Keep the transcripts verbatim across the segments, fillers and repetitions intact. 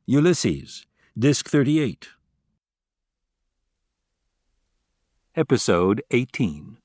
Ulysses, Disc thirty-eight. Episode eighteen.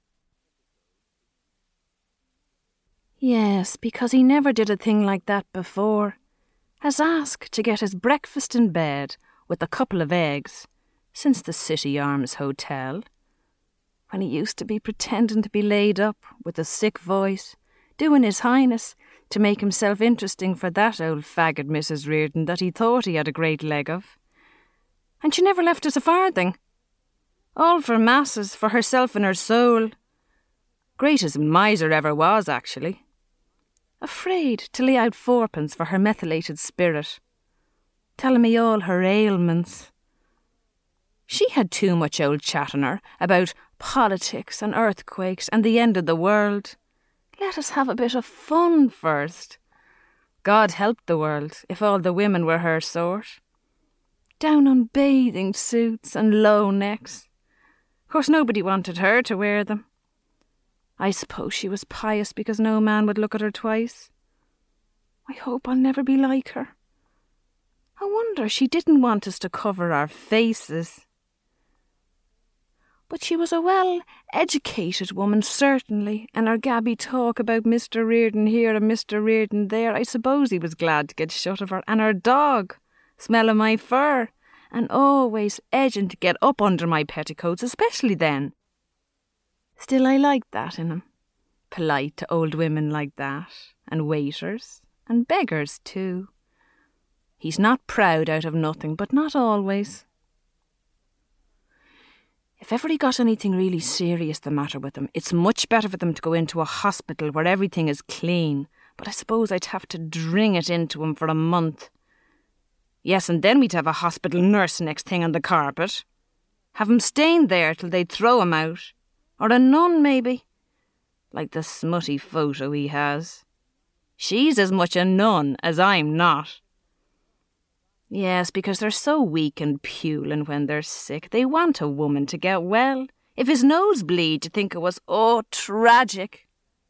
Yes, because he never did a thing like that before. Has asked to get his breakfast in bed with a couple of eggs since the City Arms Hotel. When he used to be pretending to be laid up with a sick voice, doing his highness to make himself interesting for that old faggot Missus Reardon that he thought he had a great leg of. And she never left us a farthing. All for masses, for herself and her soul. Greatest miser ever was, actually. Afraid to lay out fourpence for her methylated spirit. Telling me all her ailments. She had too much old chat on her about politics and earthquakes and the end of the world. Let us have a bit of fun first. God help the world if all the women were her sort. Down on bathing suits and low necks. Of course nobody wanted her to wear them. I suppose she was pious because no man would look at her twice. I hope I'll never be like her. I wonder she didn't want us to cover our faces. But she was a well-educated woman, certainly, and her gabby talk about Mister Reardon here and Mister Reardon there, I suppose he was glad to get shut of her. And her dog, smelling my fur, and always edging to get up under my petticoats, especially then. Still, I liked that in him. Polite to old women like that, and waiters, and beggars too. He's not proud out of nothing, but not always. If ever he got anything really serious the matter with him, it's much better for them to go into a hospital where everything is clean, but I suppose I'd have to dring it into him for a month. Yes, and then we'd have a hospital nurse next thing on the carpet. Have him staying there till they'd throw him out. Or a nun, maybe. Like the smutty photo he has. She's as much a nun as I'm not. Yes, because they're so weak and puling when they're sick. They want a woman to get well. If his nose bleed, you think it was, oh, tragic.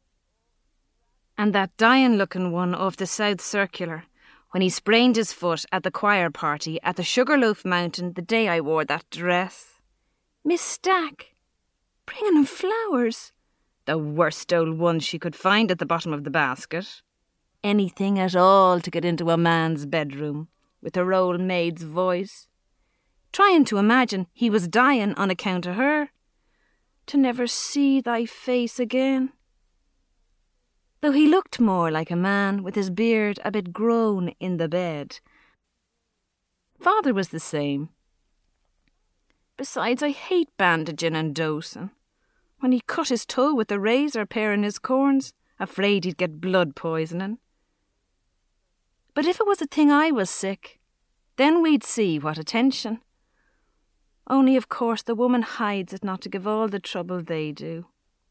And that dying-looking one off the South Circular, when he sprained his foot at the choir party at the Sugarloaf Mountain the day I wore that dress. Miss Stack, bringing him flowers. The worst old ones she could find at the bottom of the basket. Anything at all to get into a man's bedroom. With her old maid's voice, trying to imagine he was dying on account of her, to never see thy face again. Though he looked more like a man with his beard a bit grown in the bed. Father was the same. Besides, I hate bandaging and dosing. When he cut his toe with the razor paring his corns, afraid he'd get blood poisoning. But if it was a thing I was sick, then we'd see what attention. Only, of course, the woman hides it not to give all the trouble they do.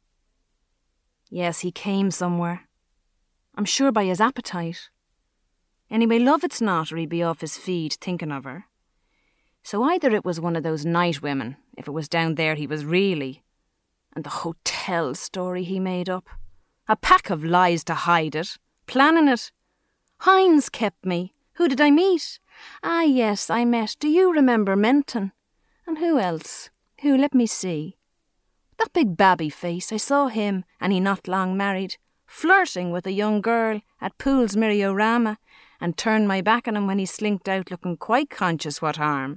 Yes, he came somewhere. I'm sure by his appetite. Anyway, love it's not, or he'd be off his feed thinking of her. So either it was one of those night women, if it was down there he was really, and the hotel story he made up. A pack of lies to hide it, planning it. Hines kept me. Who did I meet? Ah, yes, I met. Do you remember Menton? And who else? Who, let me see. That big babby face, I saw him, and he not long married, flirting with a young girl at Poole's Miriorama, and turned my back on him when he slinked out looking quite conscious what harm.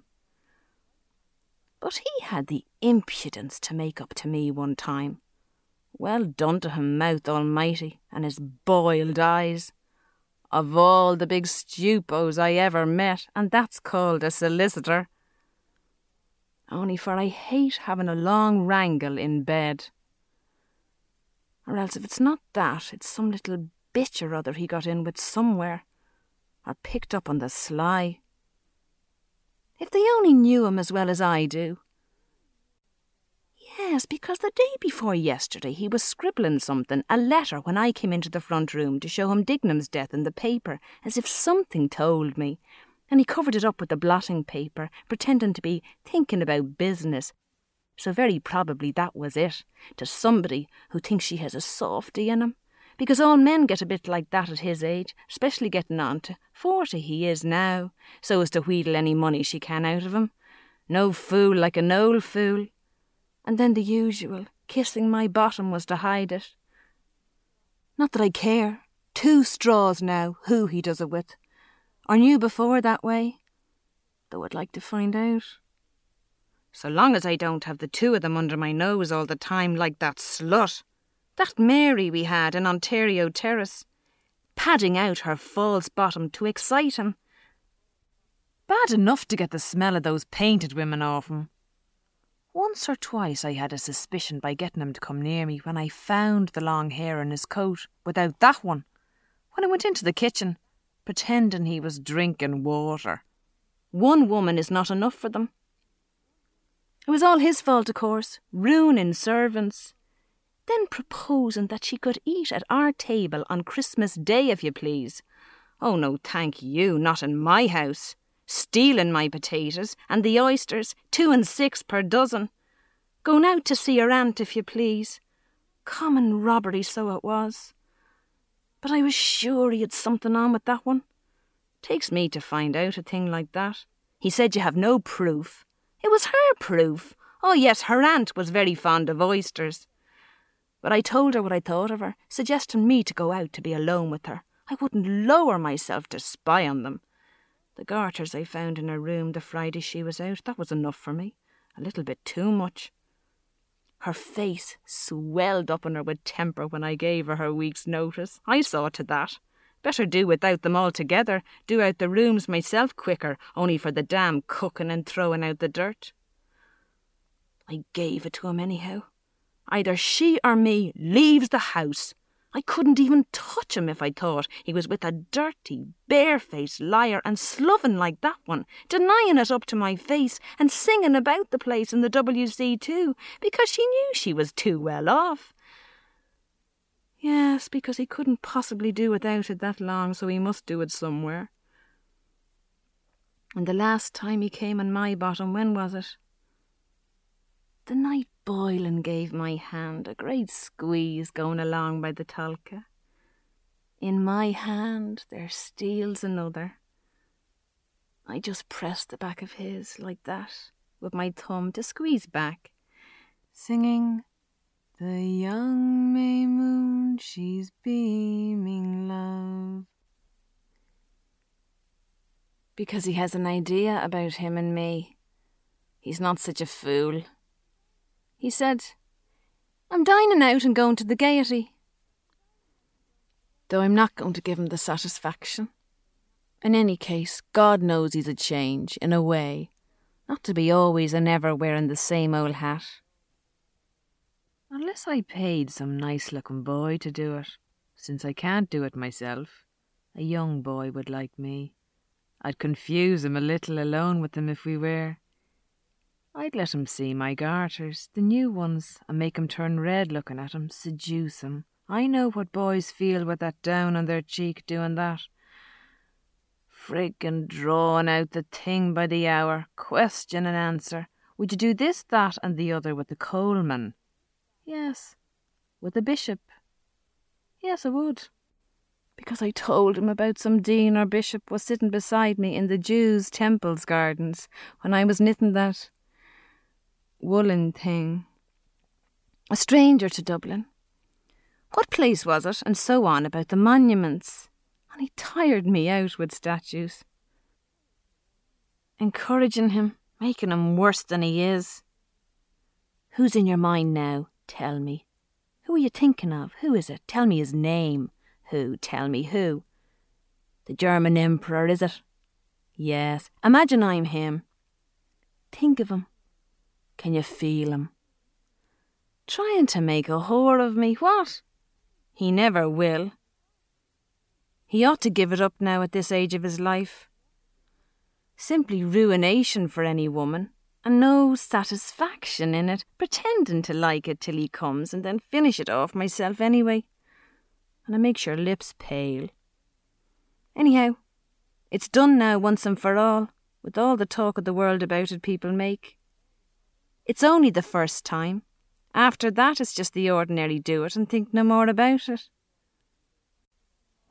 But he had the impudence to make up to me one time. Well done to him, mouth almighty, and his boiled eyes. Of all the big stupos I ever met, and that's called a solicitor. Only for I hate having a long wrangle in bed. Or else if it's not that, it's some little bitch or other he got in with somewhere, or picked up on the sly. If they only knew him as well as I do. Yes, because the day before yesterday he was scribbling something, a letter, when I came into the front room to show him Dignam's death in the paper, as if something told me, and he covered it up with the blotting paper, pretending to be thinking about business. So very probably that was it, to somebody who thinks she has a softy in him, because all men get a bit like that at his age, especially getting on to forty he is now, so as to wheedle any money she can out of him. No fool like an old fool. And then the usual, kissing my bottom was to hide it. Not that I care. Two straws now, who he does it with. Or knew before that way. Though I'd like to find out. So long as I don't have the two of them under my nose all the time like that slut. That Mary we had in Ontario Terrace. Padding out her false bottom to excite him. Bad enough to get the smell of those painted women off him. Once or twice I had a suspicion by getting him to come near me when I found the long hair in his coat without that one. When I went into the kitchen, pretending he was drinking water. One woman is not enough for them. It was all his fault, of course, ruining servants. Then proposing that she could eat at our table on Christmas Day, if you please. Oh no, thank you, not in my house. Stealing my potatoes and the oysters, two and six per dozen. Going out to see her aunt, if you please. Common robbery, so it was. But I was sure he had something on with that one. Takes me to find out a thing like that. He said you have no proof. It was her proof. Oh yes, her aunt was very fond of oysters. But I told her what I thought of her, suggesting me to go out to be alone with her. I wouldn't lower myself to spy on them. The garters I found in her room the Friday she was out, that was enough for me. A little bit too much. Her face swelled up on her with temper when I gave her her week's notice. I saw to that. Better do without them altogether. Do out the rooms myself quicker, only for the damn cooking and throwing out the dirt. I gave it to him anyhow. Either she or me leaves the house. I couldn't even touch him if I thought he was with a dirty, barefaced liar and sloving like that one, denying it up to my face and singing about the place in the W C too, because she knew she was too well off. Yes, because he couldn't possibly do without it that long, so he must do it somewhere. And the last time he came on my bottom, when was it? The night Boylan gave my hand a great squeeze going along by the Tolka. In my hand there steals another. I just pressed the back of his like that, with my thumb to squeeze back, singing, "The young May moon, she's beaming love." Because he has an idea about him and me. He's not such a fool. He said, "I'm dining out and going to the Gaiety." Though I'm not going to give him the satisfaction. In any case, God knows he's a change, in a way. Not to be always and ever wearing the same old hat. Unless I paid some nice-looking boy to do it, since I can't do it myself. A young boy would like me. I'd confuse him a little alone with him if we were. I'd let him see my garters, the new ones, and make him turn red looking at him, seduce him. I know what boys feel with that down on their cheek doing that. Friggin' drawing out the thing by the hour, question and answer. Would you do this, that, and the other with the coalman? Yes. With the bishop? Yes, I would. Because I told him about some dean or bishop was sitting beside me in the Jews' temples gardens when I was knitting that woolen thing. A stranger to Dublin. What place was it? And so on about the monuments. And he tired me out with statues. Encouraging him, making him worse than he is. Who's in your mind now? Tell me. Who are you thinking of? Who is it? Tell me his name. Who? Tell me who. The German Emperor, is it? Yes. Imagine I'm him. Think of him. Can you feel him? Trying to make a whore of me, what? He never will. He ought to give it up now at this age of his life. Simply ruination for any woman, and no satisfaction in it, pretending to like it till he comes and then finish it off myself anyway. And it makes your lips pale. Anyhow, it's done now once and for all, with all the talk of the world about it people make. It's only the first time. After that, it's just the ordinary do it and think no more about it.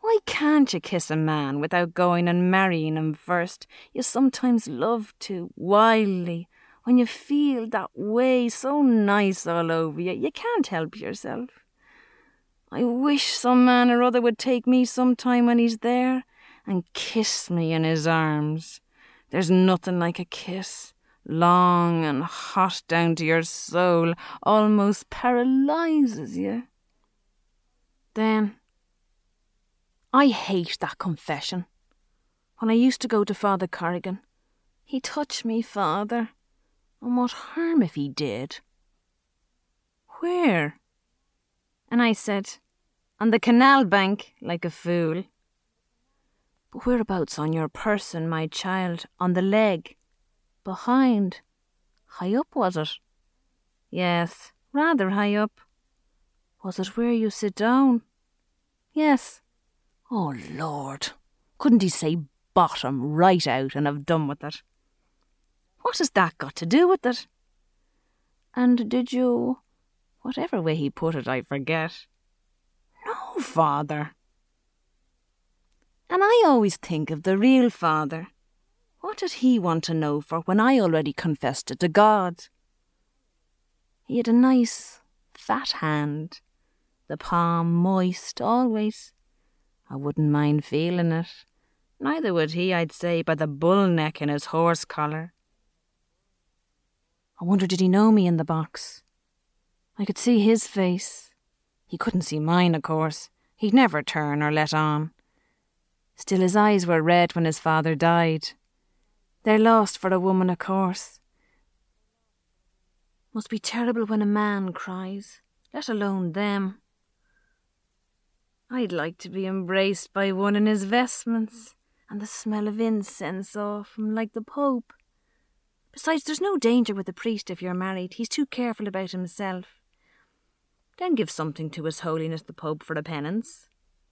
Why can't you kiss a man without going and marrying him first? You sometimes love to, wildly, when you feel that way so nice all over you. You can't help yourself. I wish some man or other would take me sometime when he's there and kiss me in his arms. There's nothing like a kiss, long and hot down to your soul, almost paralyses you. Then, I hate that confession. When I used to go to Father Corrigan, he touched me, Father. And what harm if he did? Where? And I said, on the canal bank, like a fool. But whereabouts on your person, my child? On the leg? Behind? High up, was it? Yes, rather high up. Was it where you sit down? Yes. Oh, Lord, couldn't he say bottom right out and have done with it? What has that got to do with it? And did you... Whatever way he put it, I forget. No, Father. And I always think of the real Father. What did he want to know for when I already confessed it to God? He had a nice, fat hand, the palm moist always. I wouldn't mind feeling it. Neither would he, I'd say, by the bull neck in his horse collar. I wonder did he know me in the box? I could see his face. He couldn't see mine, of course. He'd never turn or let on. Still his eyes were red when his father died. They're lost for a woman, of course. Must be terrible when a man cries, let alone them. I'd like to be embraced by one in his vestments, and the smell of incense off him like the Pope. Besides, there's no danger with the priest if you're married. He's too careful about himself. Then give something to His Holiness the Pope for a penance.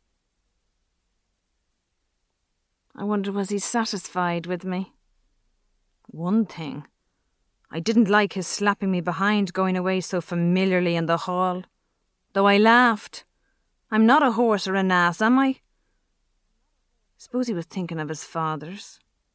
I wonder was he satisfied with me? One thing. I didn't like his slapping me behind going away so familiarly in the hall. Though I laughed. I'm not a horse or an ass, am I? Suppose he was thinking of his father's.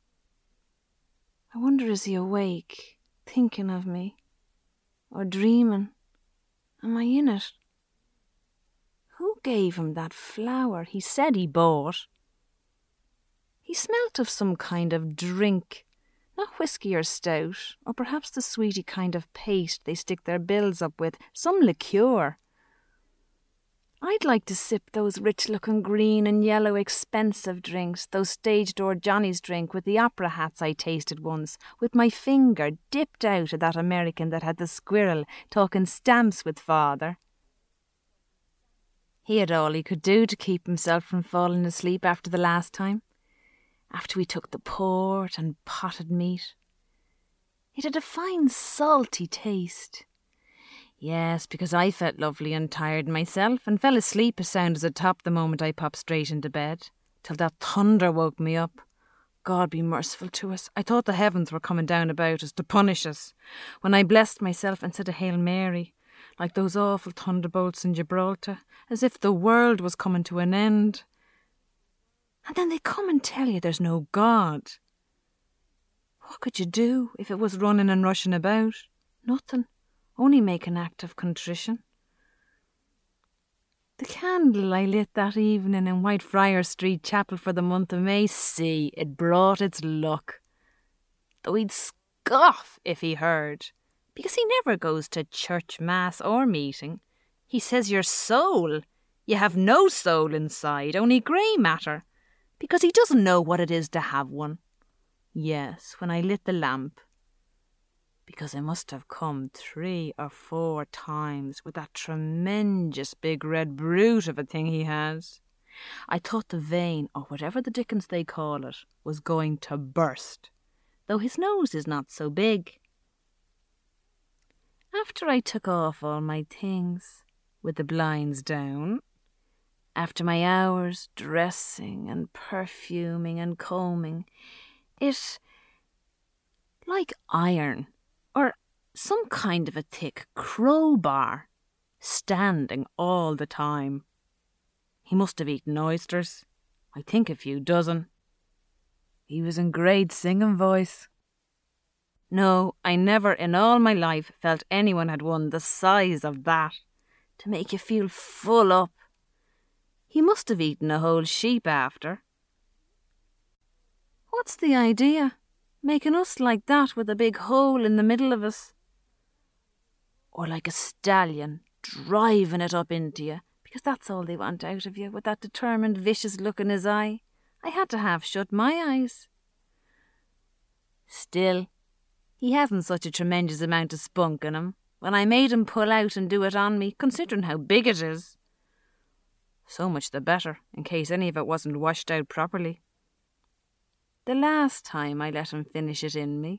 I wonder is he awake, thinking of me? Or dreaming? Am I in it? Who gave him that flower he said he bought? He smelt of some kind of drink, not whiskey or stout, or perhaps the sweety kind of paste they stick their bills up with, some liqueur. I'd like to sip those rich-looking green and yellow expensive drinks, those stage-door Johnny's drink with the opera hats I tasted once, with my finger dipped out of that American that had the squirrel talking stamps with Father. He had all he could do to keep himself from falling asleep after the last time, after we took the port and potted meat. It had a fine salty taste. Yes, because I felt lovely and tired myself, and fell asleep as sound as a top the moment I popped straight into bed, till that thunder woke me up. God be merciful to us. I thought the heavens were coming down about us to punish us, when I blessed myself and said a Hail Mary, like those awful thunderbolts in Gibraltar, as if the world was coming to an end. And then they come and tell you there's no God. What could you do if it was running and rushing about? Nothing. Only make an act of contrition. The candle I lit that evening in Whitefriars Street Chapel for the month of May, see, it brought its luck. Though he'd scoff if he heard, because he never goes to church, mass or meeting. He says your soul, you have no soul inside, only grey matter, because he doesn't know what it is to have one. Yes, when I lit the lamp, because I must have come three or four times with that tremendous big red brute of a thing he has. I thought the vein, or whatever the dickens they call it, was going to burst, though his nose is not so big. After I took off all my things, with the blinds down, after my hours dressing and perfuming and combing, it, like iron, or some kind of a thick crowbar, standing all the time. He must have eaten oysters. I think a few dozen. He was in great singing voice. No, I never in all my life felt anyone had one the size of that, to make you feel full up. He must have eaten a whole sheep after. What's the idea? Making us like that with a big hole in the middle of us? Or like a stallion, driving it up into you, because that's all they want out of you, with that determined, vicious look in his eye. I had to half shut my eyes. Still, he hasn't such a tremendous amount of spunk in him, when I made him pull out and do it on me, considering how big it is. So much the better, in case any of it wasn't washed out properly. The last time I let him finish it in me.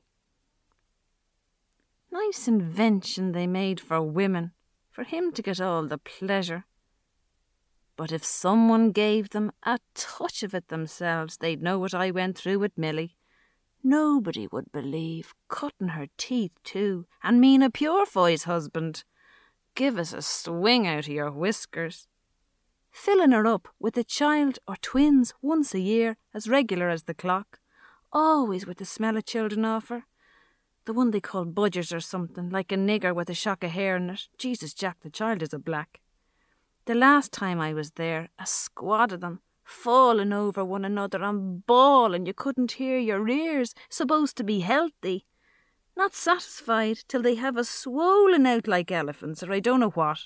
Nice invention they made for women, for him to get all the pleasure. But if someone gave them a touch of it themselves, they'd know what I went through with Millie. Nobody would believe, cutting her teeth too, and mean a Purefoy's husband. Give us a swing out of your whiskers. Filling her up with a child or twins once a year, as regular as the clock. Always with the smell of children off her. The one they call budgers or something, like a nigger with a shock of hair in it. Jesus, Jack, the child is a black. The last time I was there, a squad of them, falling over one another and bawling you couldn't hear your ears, supposed to be healthy. Not satisfied till they have us swollen out like elephants, or I don't know what.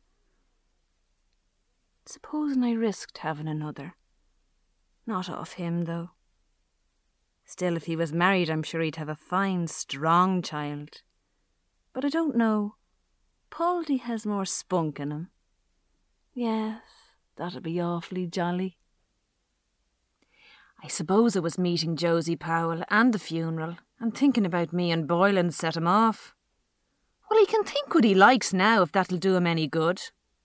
Supposing I risked having another. Not off him, though. Still, if he was married, I'm sure he'd have a fine, strong child. But I don't know. Pauldy has more spunk in him. Yes, that'd be awfully jolly. I suppose it was meeting Josie Powell and the funeral, and thinking about me and Boylan set him off. Well, he can think what he likes now, if that'll do him any good.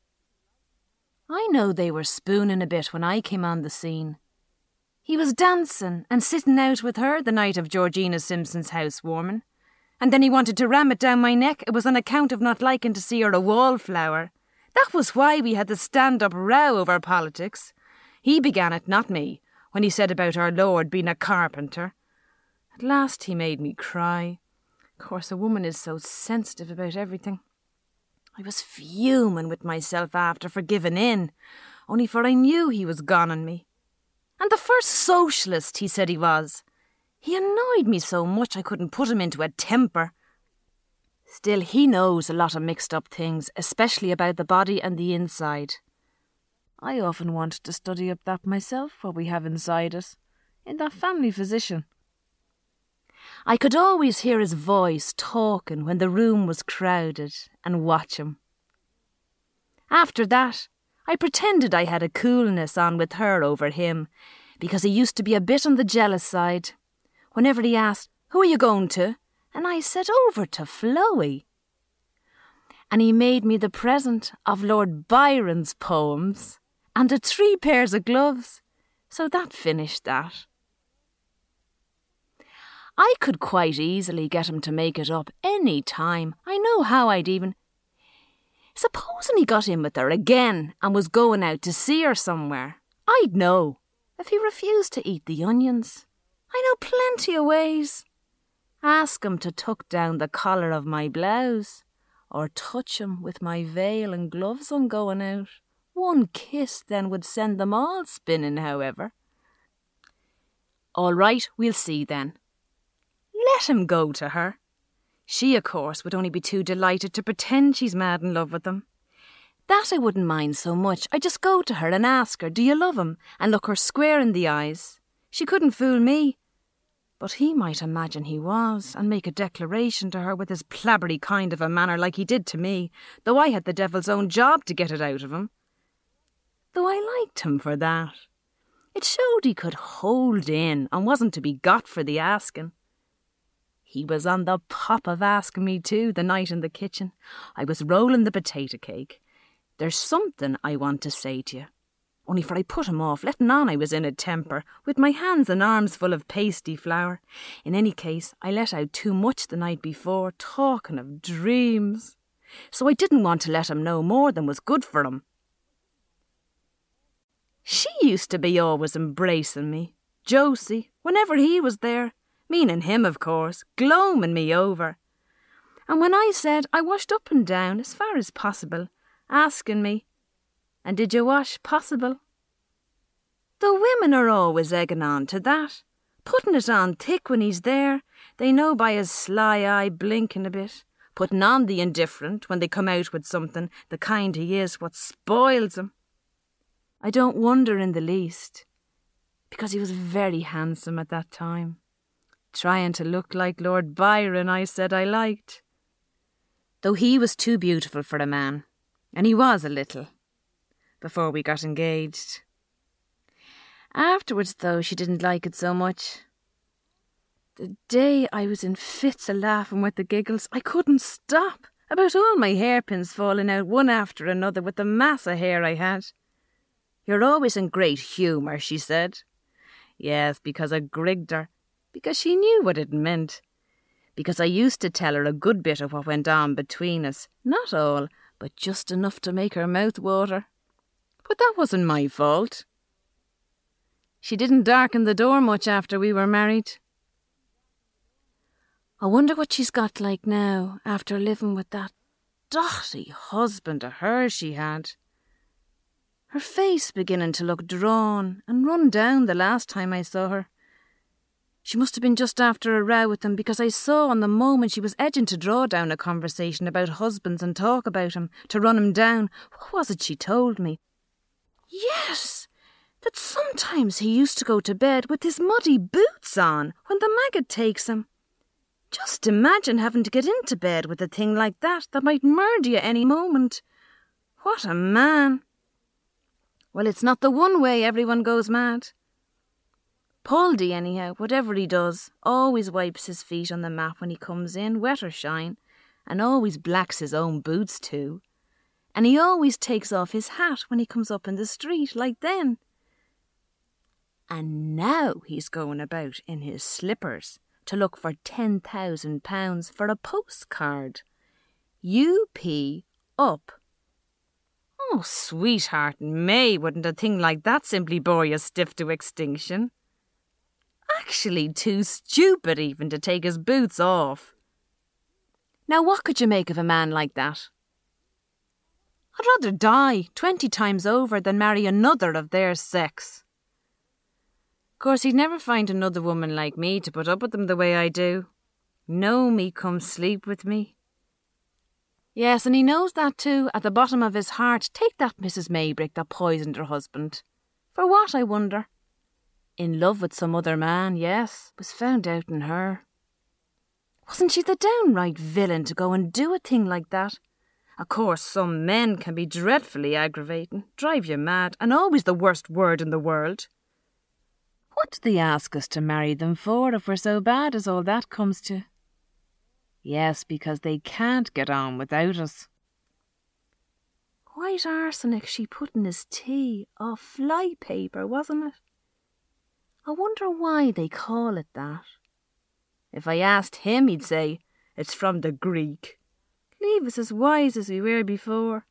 I know they were spooning a bit when I came on the scene. He was dancing and sitting out with her the night of Georgina Simpson's housewarming, and then he wanted to ram it down my neck. It was on account of not liking to see her a wallflower. That was why we had the stand-up row over politics. He began it, not me, when he said about our Lord being a carpenter. At last he made me cry. Of course, a woman is so sensitive about everything. I was fuming with myself after for giving in, only for I knew he was gone on me. And the first socialist he said he was. He annoyed me so much I couldn't put him into a temper. Still, he knows a lot of mixed-up things, especially about the body and the inside. I often wanted to study up that myself, what we have inside us, in that family physician. I could always hear his voice talking when the room was crowded and watch him. After that, I pretended I had a coolness on with her over him, because he used to be a bit on the jealous side. Whenever he asked, "Who are you going to?" and I said, "Over to Flowey." And he made me the present of Lord Byron's poems and the three pairs of gloves, so that finished that. I could quite easily get him to make it up any time. I know how I'd even... Supposing he got in with her again and was going out to see her somewhere, I'd know if he refused to eat the onions. I know plenty of ways. Ask him to tuck down the collar of my blouse, or touch him with my veil and gloves on going out. One kiss then would send them all spinning, however. All right, we'll see then. Let him go to her. She, of course, would only be too delighted to pretend she's mad in love with him. That I wouldn't mind so much. I'd just go to her and ask her, "Do you love him?" and look her square in the eyes. She couldn't fool me. But he might imagine he was, and make a declaration to her with his plabbery kind of a manner like he did to me, though I had the devil's own job to get it out of him. Though I liked him for that. It showed he could hold in and wasn't to be got for the asking. He was on the pop of asking me too the night in the kitchen. I was rolling the potato cake. "There's something I want to say to you." Only for I put him off, letting on I was in a temper, with my hands and arms full of pasty flour. In any case, I let out too much the night before, talking of dreams. So I didn't want to let him know more than was good for him. She used to be always embracing me, Josie, whenever he was there, meaning him, of course, gloaming me over. And when I said, I washed up and down as far as possible, asking me, and did you wash possible? The women are always egging on to that, putting it on thick when he's there. They know by his sly eye blinking a bit, putting on the indifferent when they come out with something, the kind he is, what spoils him. I don't wonder in the least, because he was very handsome at that time. Trying to look like Lord Byron, I said I liked. Though he was too beautiful for a man, and he was a little, before we got engaged. Afterwards, though, she didn't like it so much. The day I was in fits of laughing with the giggles, I couldn't stop, about all my hairpins falling out one after another with the mass of hair I had. You're always in great humour, she said. Yes, because I grigged her, because she knew what it meant. Because I used to tell her a good bit of what went on between us. Not all, but just enough to make her mouth water. But that wasn't my fault. She didn't darken the door much after we were married. I wonder what she's got like now, after living with that dotty husband of hers she had. Her face beginning to look drawn and run down the last time I saw her. She must have been just after a row with him, because I saw on the moment she was edging to draw down a conversation about husbands and talk about him, to run him down. What was it she told me? Yes, that sometimes he used to go to bed with his muddy boots on when the maggot takes him. Just imagine having to get into bed with a thing like that that might murder you any moment. What a man. Well, it's not the one way everyone goes mad. Poldy, anyhow, whatever he does, always wipes his feet on the mat when he comes in, wet or shine, and always blacks his own boots too. And he always takes off his hat when he comes up in the street, like then. And now he's going about in his slippers to look for ten thousand pounds for a postcard. U P up. Oh, sweetheart May, wouldn't a thing like that simply bore you stiff to extinction? Actually too stupid even to take his boots off. Now what could you make of a man like that? I'd rather die twenty times over than marry another of their sex. Of course, he'd never find another woman like me to put up with him the way I do. Know me come sleep with me. Yes, and he knows that too, at the bottom of his heart. Take that Missus Maybrick that poisoned her husband. For what, I wonder? In love with some other man, yes, was found out in her. Wasn't she the downright villain to go and do a thing like that? Of course, some men can be dreadfully aggravating, drive you mad, and always the worst word in the world. What do they ask us to marry them for if we're so bad as all that comes to? Yes, because they can't get on without us. White arsenic she put in his tea, off fly paper, wasn't it? I wonder why they call it that. If I asked him, he'd say, it's from the Greek. Leave us as wise as we were before.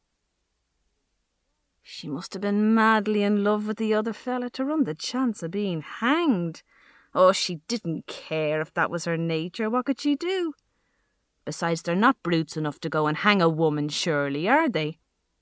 She must have been madly in love with the other fella to run the chance of being hanged. Oh, she didn't care if that was her nature. What could she do? Besides, they're not brutes enough to go and hang a woman, surely, are they?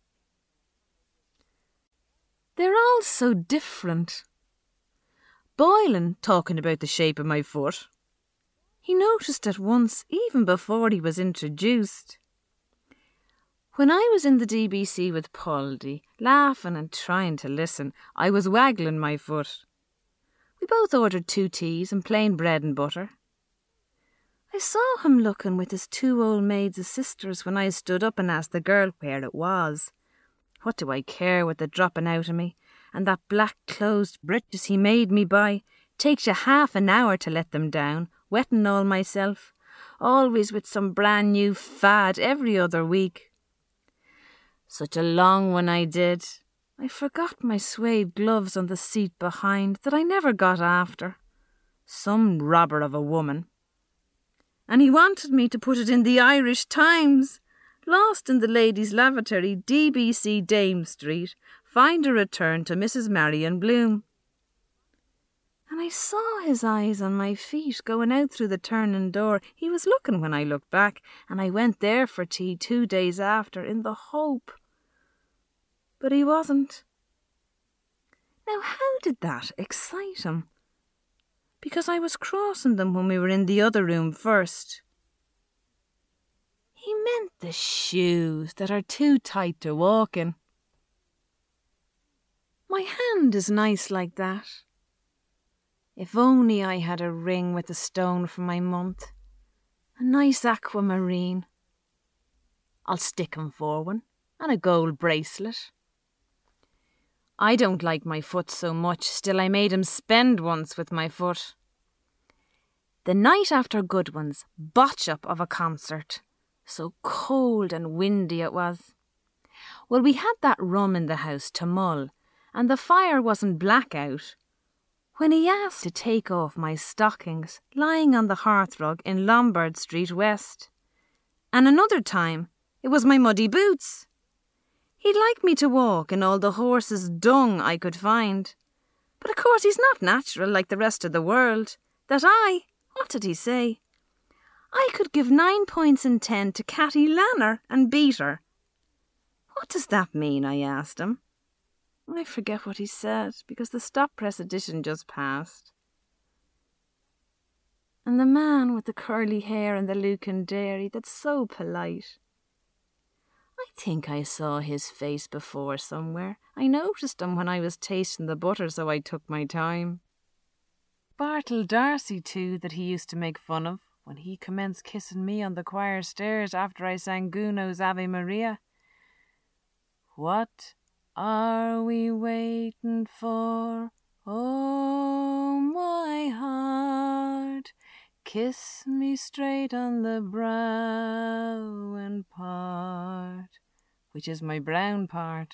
They're all so different. Boylan, talking about the shape of my foot, he noticed at once, even before he was introduced. When I was in the D B C with Poldy, laughing and trying to listen, I was waggling my foot. We both ordered two teas and plain bread and butter. I saw him looking with his two old maids as sisters when I stood up and asked the girl where it was. What do I care with the dropping out of me? And that black closed breeches he made me buy. Takes you half an hour to let them down, wetting all myself. Always with some brand new fad every other week. Such a long one I did. I forgot my suede gloves on the seat behind that I never got after. Some robber of a woman. And he wanted me to put it in the Irish Times. Lost in the ladies' lavatory, D B C Dame Street, find a return to Missus Marion Bloom. And I saw his eyes on my feet going out through the turning door. He was looking when I looked back, and I went there for tea two days after in the hope. But he wasn't. Now, how did that excite him? Because I was crossing them when we were in the other room first. He meant the shoes that are too tight to walk in. My hand is nice like that. If only I had a ring with a stone for my month. A nice aquamarine. I'll stick him for one, and a gold bracelet. I don't like my foot so much, still I made him spend once with my foot. The night after Goodwin's botch-up of a concert. So cold and windy it was. Well, we had that rum in the house to mull, and the fire wasn't black out, when he asked to take off my stockings lying on the hearthrug in Lombard Street West. And another time, it was my muddy boots. He'd like me to walk in all the horse's dung I could find. But of course he's not natural like the rest of the world. That I, what did he say? I could give nine points in ten to Catty Lanner and beat her. What does that mean? I asked him. I forget what he said, because the stop press edition just passed. And the man with the curly hair and the Lucan dairy that's so polite. I think I saw his face before somewhere. I noticed him when I was tasting the butter, so I took my time. Bartle Darcy, too, that he used to make fun of, when he commenced kissing me on the choir stairs after I sang Gounod's Ave Maria. What are we waiting for? Oh, my heart, kiss me straight on the brow and part, which is my brown part.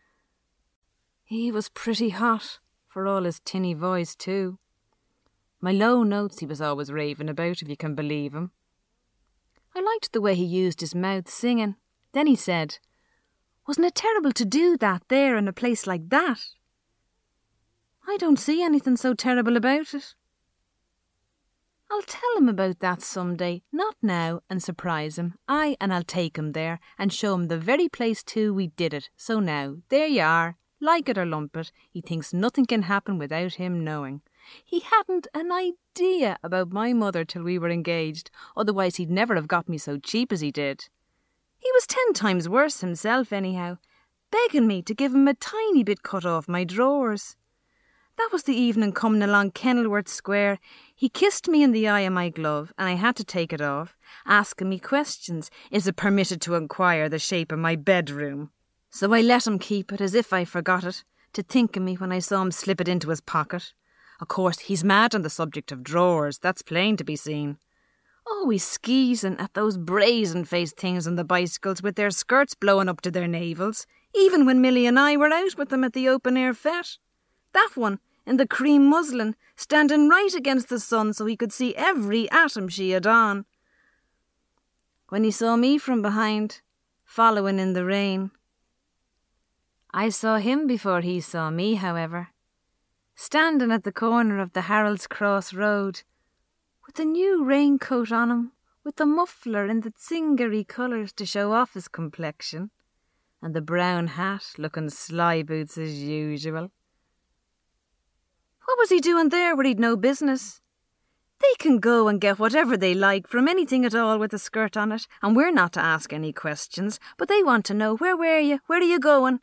He was pretty hot, for all his tinny voice too. My low notes he was always raving about, if you can believe him. I liked the way he used his mouth singing. Then he said, wasn't it terrible to do that there in a place like that? I don't see anything so terrible about it. I'll tell him about that some day, not now, and surprise him. Aye, and I'll take him there and show him the very place too we did it. So now, there you are, like it or lump it, he thinks nothing can happen without him knowing. He hadn't an idea about my mother till we were engaged, otherwise he'd never have got me so cheap as he did. He was ten times worse himself anyhow, begging me to give him a tiny bit cut off my drawers. That was the evening coming along Kenilworth Square. He kissed me in the eye of my glove, and I had to take it off, asking me questions. Is it permitted to inquire the shape of my bedroom? So I let him keep it as if I forgot it, to think of me when I saw him slip it into his pocket. Of course, he's mad on the subject of drawers, that's plain to be seen. Always skeezing at those brazen-faced things on the bicycles with their skirts blowing up to their navels, even when Millie and I were out with them at the open-air fete. That one, in the cream muslin, standing right against the sun so he could see every atom she had on. When he saw me from behind, following in the rain. I saw him before he saw me, however, standing at the corner of the Harold's Cross Road, with the new raincoat on him, with the muffler in the zingery colours to show off his complexion, and the brown hat looking sly boots as usual. What was he doing there where he'd no business? They can go and get whatever they like from anything at all with a skirt on it, and we're not to ask any questions, but they want to know, where were you? Where are you going?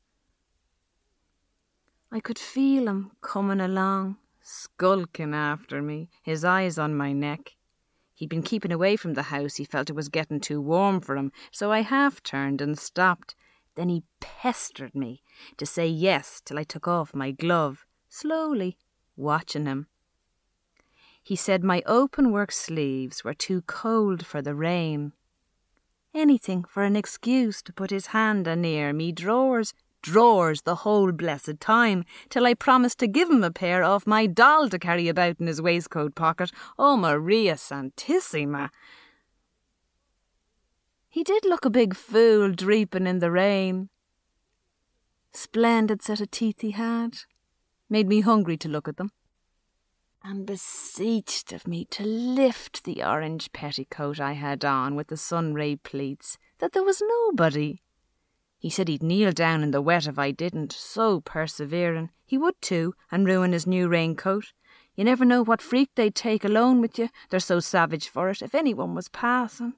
I could feel him coming along, skulking after me, his eyes on my neck. He'd been keeping away from the house. He felt it was getting too warm for him, so I half turned and stopped. Then he pestered me to say yes till I took off my glove, slowly, watching him. He said my open-work sleeves were too cold for the rain. Anything for an excuse to put his hand anear me drawers, drawers the whole blessed time, till I promised to give him a pair off my doll to carry about in his waistcoat pocket. Oh, Maria Santissima! He did look a big fool dreeping in the rain. Splendid set of teeth he had. Made me hungry to look at them. And beseeched of me to lift the orange petticoat I had on with the sun-ray pleats, that there was nobody. He said he'd kneel down in the wet if I didn't, so persevering. He would too, and ruin his new raincoat. You never know what freak they'd take alone with you. They're so savage for it, if anyone was passing.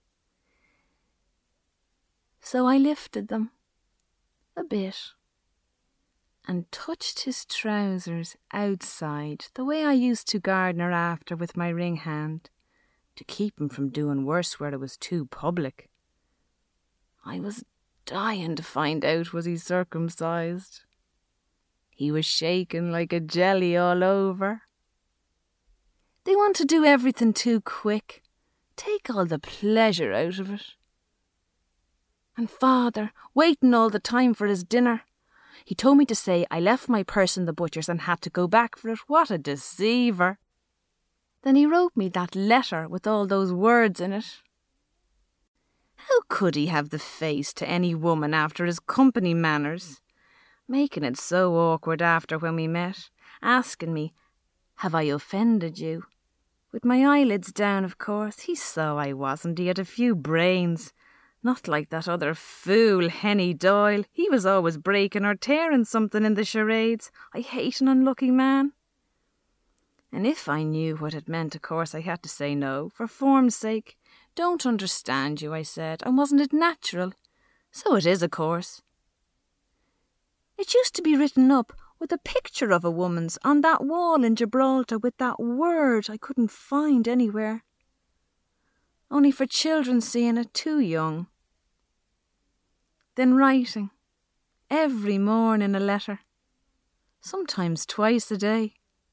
So I lifted them, a bit, and touched his trousers outside, the way I used to gardener after with my ring hand, to keep him from doing worse where it was too public. I was dying to find out was he circumcised. He was shaking like a jelly all over. They want to do everything too quick, take all the pleasure out of it. And father, waiting all the time for his dinner. He told me to say I left my purse in the butcher's and had to go back for it. What a deceiver. Then he wrote me that letter with all those words in it. How could he have the face to any woman after his company manners? Making it so awkward after when we met, asking me, have I offended you? With my eyelids down, of course. He saw I wasn't. He had a few brains. Not like that other fool, Henny Doyle. He was always breaking or tearing something in the charades. I hate an unlucky man. And if I knew what it meant, of course, I had to say no, for form's sake. Don't understand you, I said, and wasn't it natural? So it is, of course. It used to be written up with a picture of a woman's on that wall in Gibraltar with that word I couldn't find anywhere. Only for children seeing it too young. Then writing, every morning a letter, sometimes twice a day.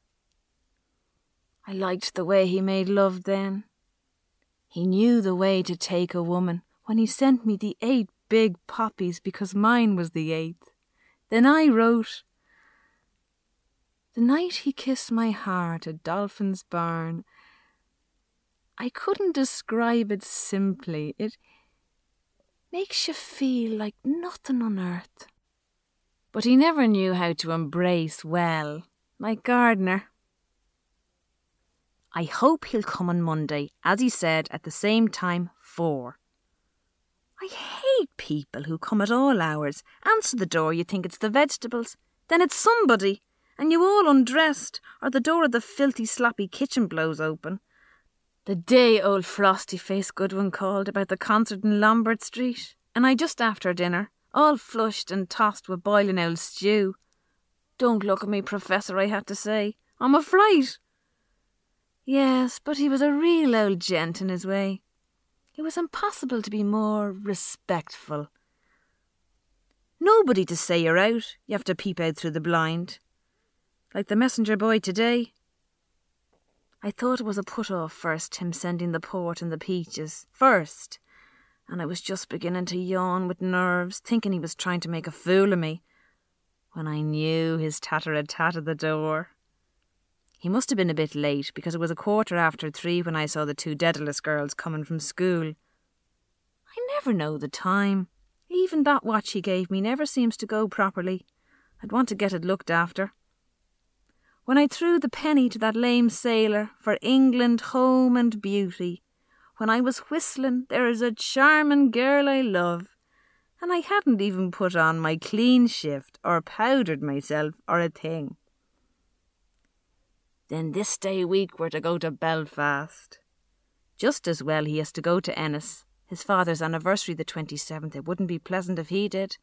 I liked the way he made love then. He knew the way to take a woman when he sent me the eight big poppies because mine was the eighth. Then I wrote, the night he kissed my heart at Dolphin's Barn. I couldn't describe it simply. It makes you feel like nothing on earth. But he never knew how to embrace well, like Gardner. I hope he'll come on Monday, as he said, at the same time, four. I hate people who come at all hours, answer the door, you think it's the vegetables, then it's somebody, and you all undressed, or the door of the filthy sloppy kitchen blows open. The day old frosty-faced Goodwin called about the concert in Lombard Street, and I just after dinner, all flushed and tossed with boiling old stew. Don't look at me, Professor, I had to say. I'm a fright. Yes, but he was a real old gent in his way. It was impossible to be more respectful. Nobody to say you're out. You have to peep out through the blind. Like the messenger boy today. I thought it was a put-off first, him sending the port and the peaches. First. And I was just beginning to yawn with nerves, thinking he was trying to make a fool of me, when I knew his tatter-a-tat at the door. He must have been a bit late, because it was a quarter after three when I saw the two Daedalus girls coming from school. I never know the time. Even that watch he gave me never seems to go properly. I'd want to get it looked after. When I threw the penny to that lame sailor for England, home and beauty, when I was whistling, there is a charming girl I love, and I hadn't even put on my clean shift or powdered myself or a thing. Then this day week we're to go to Belfast. Just as well he has to go to Ennis. His father's anniversary the twenty-seventh. It wouldn't be pleasant if he did.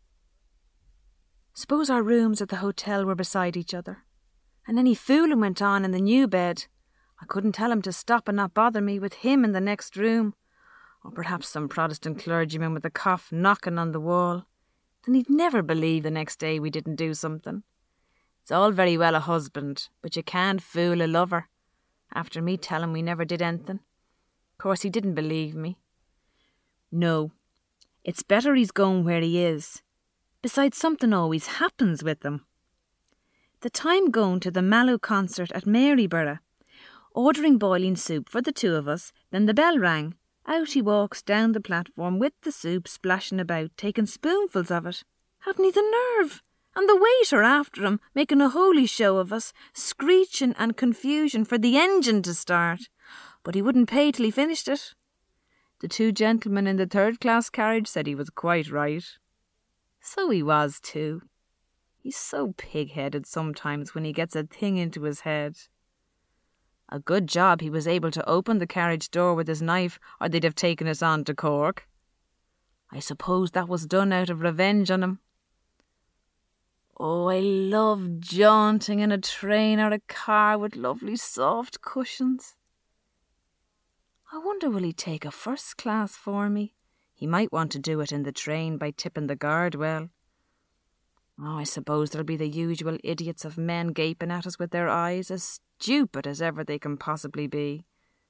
Suppose our rooms at the hotel were beside each other, and any fooling went on in the new bed. I couldn't tell him to stop and not bother me with him in the next room, or perhaps some Protestant clergyman with a cough knocking on the wall. Then he'd never believe the next day we didn't do something. It's all very well a husband, but you can't fool a lover. After me telling we never did anything. Of course he didn't believe me. No, it's better he's going where he is. Besides, something always happens with him. The time going to the Mallow concert at Maryborough, ordering boiling soup for the two of us, then the bell rang. Out he walks down the platform with the soup splashing about, taking spoonfuls of it. Hadn't he the nerve? And the waiter after him, making a holy show of us, screeching and confusion for the engine to start. But he wouldn't pay till he finished it. The two gentlemen in the third-class carriage said he was quite right. So he was too. He's so pig-headed sometimes when he gets a thing into his head. A good job he was able to open the carriage door with his knife, or they'd have taken us on to Cork. I suppose that was done out of revenge on him. Oh, I love jaunting in a train or a car with lovely soft cushions. I wonder will he take a first class for me? He might want to do it in the train by tipping the guard well. Oh, I suppose there'll be the usual idiots of men gaping at us with their eyes, as stupid as ever they can possibly be.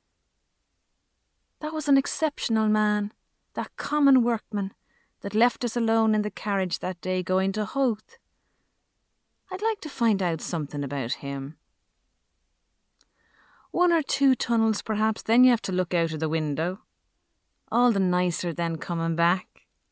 That was an exceptional man, that common workman, that left us alone in the carriage that day going to Howth. I'd like to find out something about him. One or two tunnels perhaps, then you have to look out of the window. All the nicer then coming back.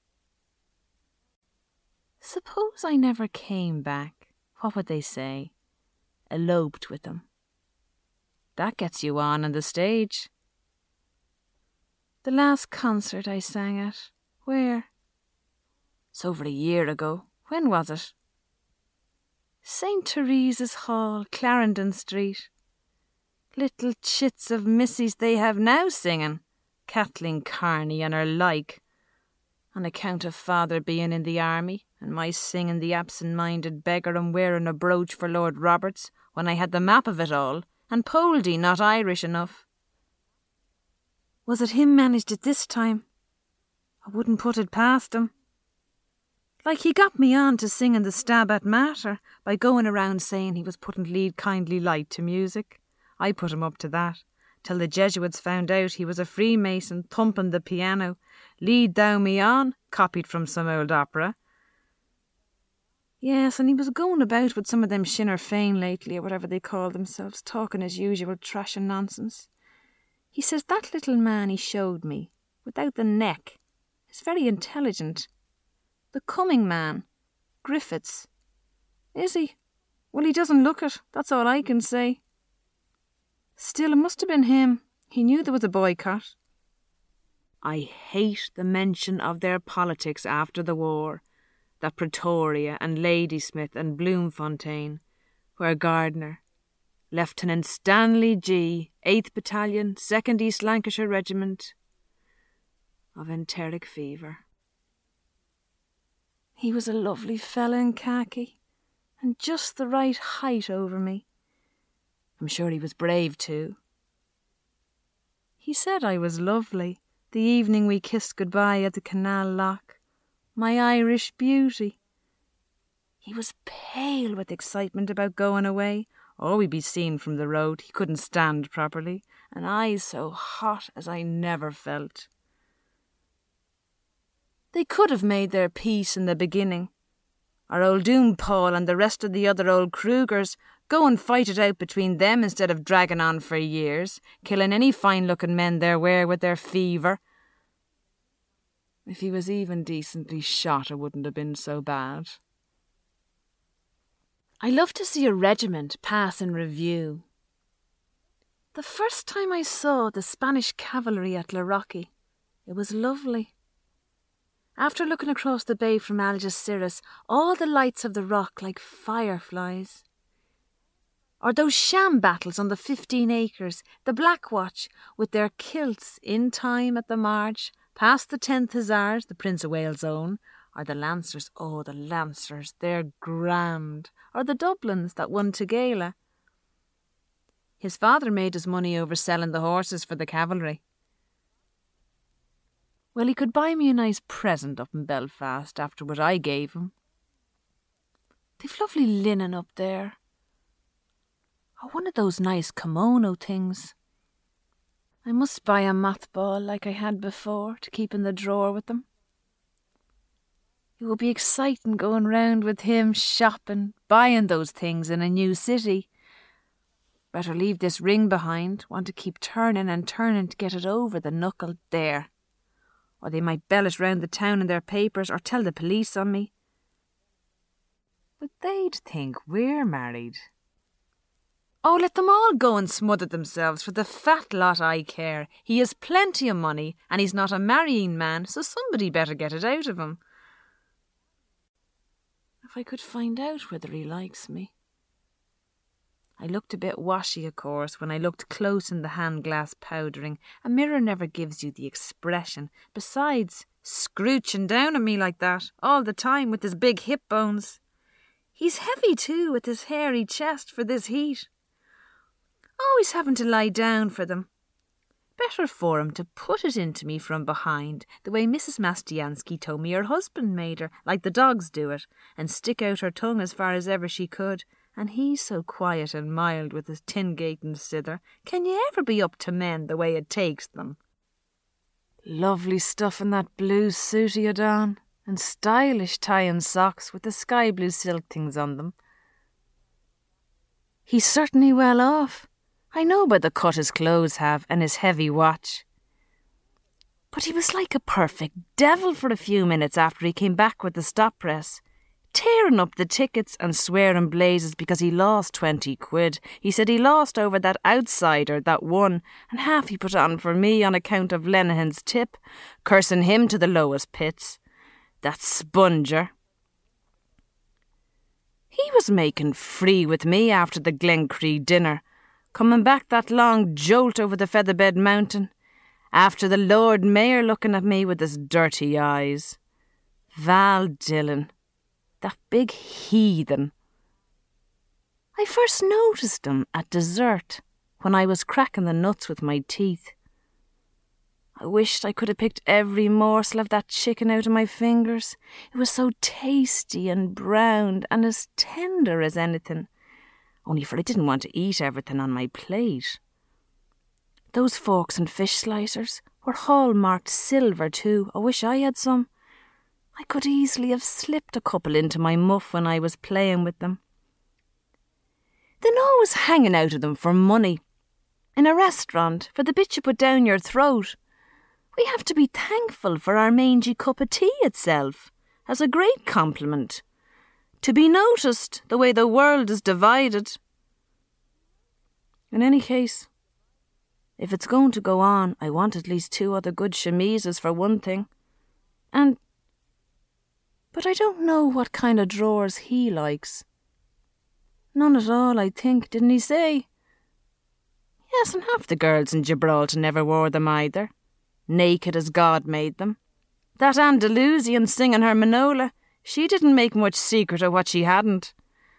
Suppose I never came back, what would they say? Eloped with them. That gets you on in the stage. The last concert I sang at, where? It's over a year ago. When was it? Saint Teresa's Hall, Clarendon Street. Little chits of missies they have now singing, Kathleen Carney and her like, on account of father being in the army and my singing the absent-minded beggar and wearing a brooch for Lord Roberts when I had the map of it all, and Poldy not Irish enough. Was it him managed it this time? I wouldn't put it past him. Like he got me on to singing the Stabat Mater by going around saying he was putting Lead Kindly Light to music. I put him up to that, till the Jesuits found out he was a Freemason thumping the piano. Lead Thou Me On, copied from some old opera. Yes, and he was going about with some of them Sinn Féin lately, or whatever they call themselves, talking as usual trash and nonsense. He says that little man he showed me, without the neck, is very intelligent. The coming man, Griffiths. Is he? Well, he doesn't look it, that's all I can say. Still, it must have been him. He knew there was a boycott. I hate the mention of their politics after the war, that Pretoria and Ladysmith and Bloemfontein, where Gardner, Lieutenant Stanley G, eighth Battalion, second East Lancashire Regiment, of enteric fever. He was a lovely fella in khaki, and just the right height over me. I'm sure he was brave too. He said I was lovely, the evening we kissed goodbye at the Canal Lock. My Irish beauty. He was pale with excitement about going away, or we'd be seen from the road. He couldn't stand properly, and eyes so hot as I never felt. They could have made their peace in the beginning. Our old Doom Paul and the rest of the other old Krugers go and fight it out between them instead of dragging on for years, killing any fine-looking men there were with their fever. If he was even decently shot, it wouldn't have been so bad. I love to see a regiment pass in review. The first time I saw the Spanish cavalry at Larochy, it was lovely. After looking across the bay from Algeciras, all the lights of the rock like fireflies. Or those sham battles on the fifteen acres, the Black Watch, with their kilts in time at the march, past the tenth Hussars, the Prince of Wales' own, or the Lancers, oh, the Lancers, they're grand, or the Dublins that won Tugela. His father made his money over selling the horses for the cavalry. Well, he could buy me a nice present up in Belfast after what I gave him. They've lovely linen up there. Or one of those nice kimono things. I must buy a mothball like I had before to keep in the drawer with them. It would be exciting going round with him shopping, buying those things in a new city. Better leave this ring behind, want to keep turning and turning to get it over the knuckle there. Or they might bell it round the town in their papers or tell the police on me. But they'd think we're married. Oh, let them all go and smother themselves, for the fat lot I care. He has plenty of money, and he's not a marrying man, so somebody better get it out of him. If I could find out whether he likes me. I looked a bit washy, of course, when I looked close in the hand glass powdering. A mirror never gives you the expression. Besides, scrooching down at me like that, all the time with his big hip bones. He's heavy too, with his hairy chest for this heat. Always having to lie down for them. Better for him to put it into me from behind, the way Missus Mastiansky told me her husband made her, like the dogs do it, and stick out her tongue as far as ever she could. And he's so quiet and mild with his tin gate and sither. Can you ever be up to men the way it takes them? Lovely stuff in that blue suit he had on, and stylish tie and socks with the sky blue silk things on them. He's certainly well off. I know by the cut his clothes have and his heavy watch. But he was like a perfect devil for a few minutes after he came back with the stop press, tearing up the tickets and swearing blazes because he lost twenty quid. He said he lost over that outsider that won, and half he put on for me on account of Lenihan's tip, cursing him to the lowest pits. That sponger. He was making free with me after the Glencree dinner, coming back that long jolt over the Featherbed Mountain, after the Lord Mayor looking at me with his dirty eyes. Val Dillon, that big heathen. I first noticed him at dessert, when I was cracking the nuts with my teeth. I wished I could have picked every morsel of that chicken out of my fingers. It was so tasty and browned and as tender as anything. Only for I didn't want to eat everything on my plate. Those forks and fish slicers were hallmarked silver too. I wish I had some. I could easily have slipped a couple into my muff when I was playing with them. Then always hanging out of them for money. In a restaurant, for the bit you put down your throat. We have to be thankful for our mangy cup of tea itself, as a great compliment. To be noticed the way the world is divided. In any case, if it's going to go on, I want at least two other good chemises for one thing. And... But I don't know what kind of drawers he likes. None at all, I think, didn't he say? Yes, and half the girls in Gibraltar never wore them either. Naked as God made them. That Andalusian singing her Manola, she didn't make much secret of what she hadn't.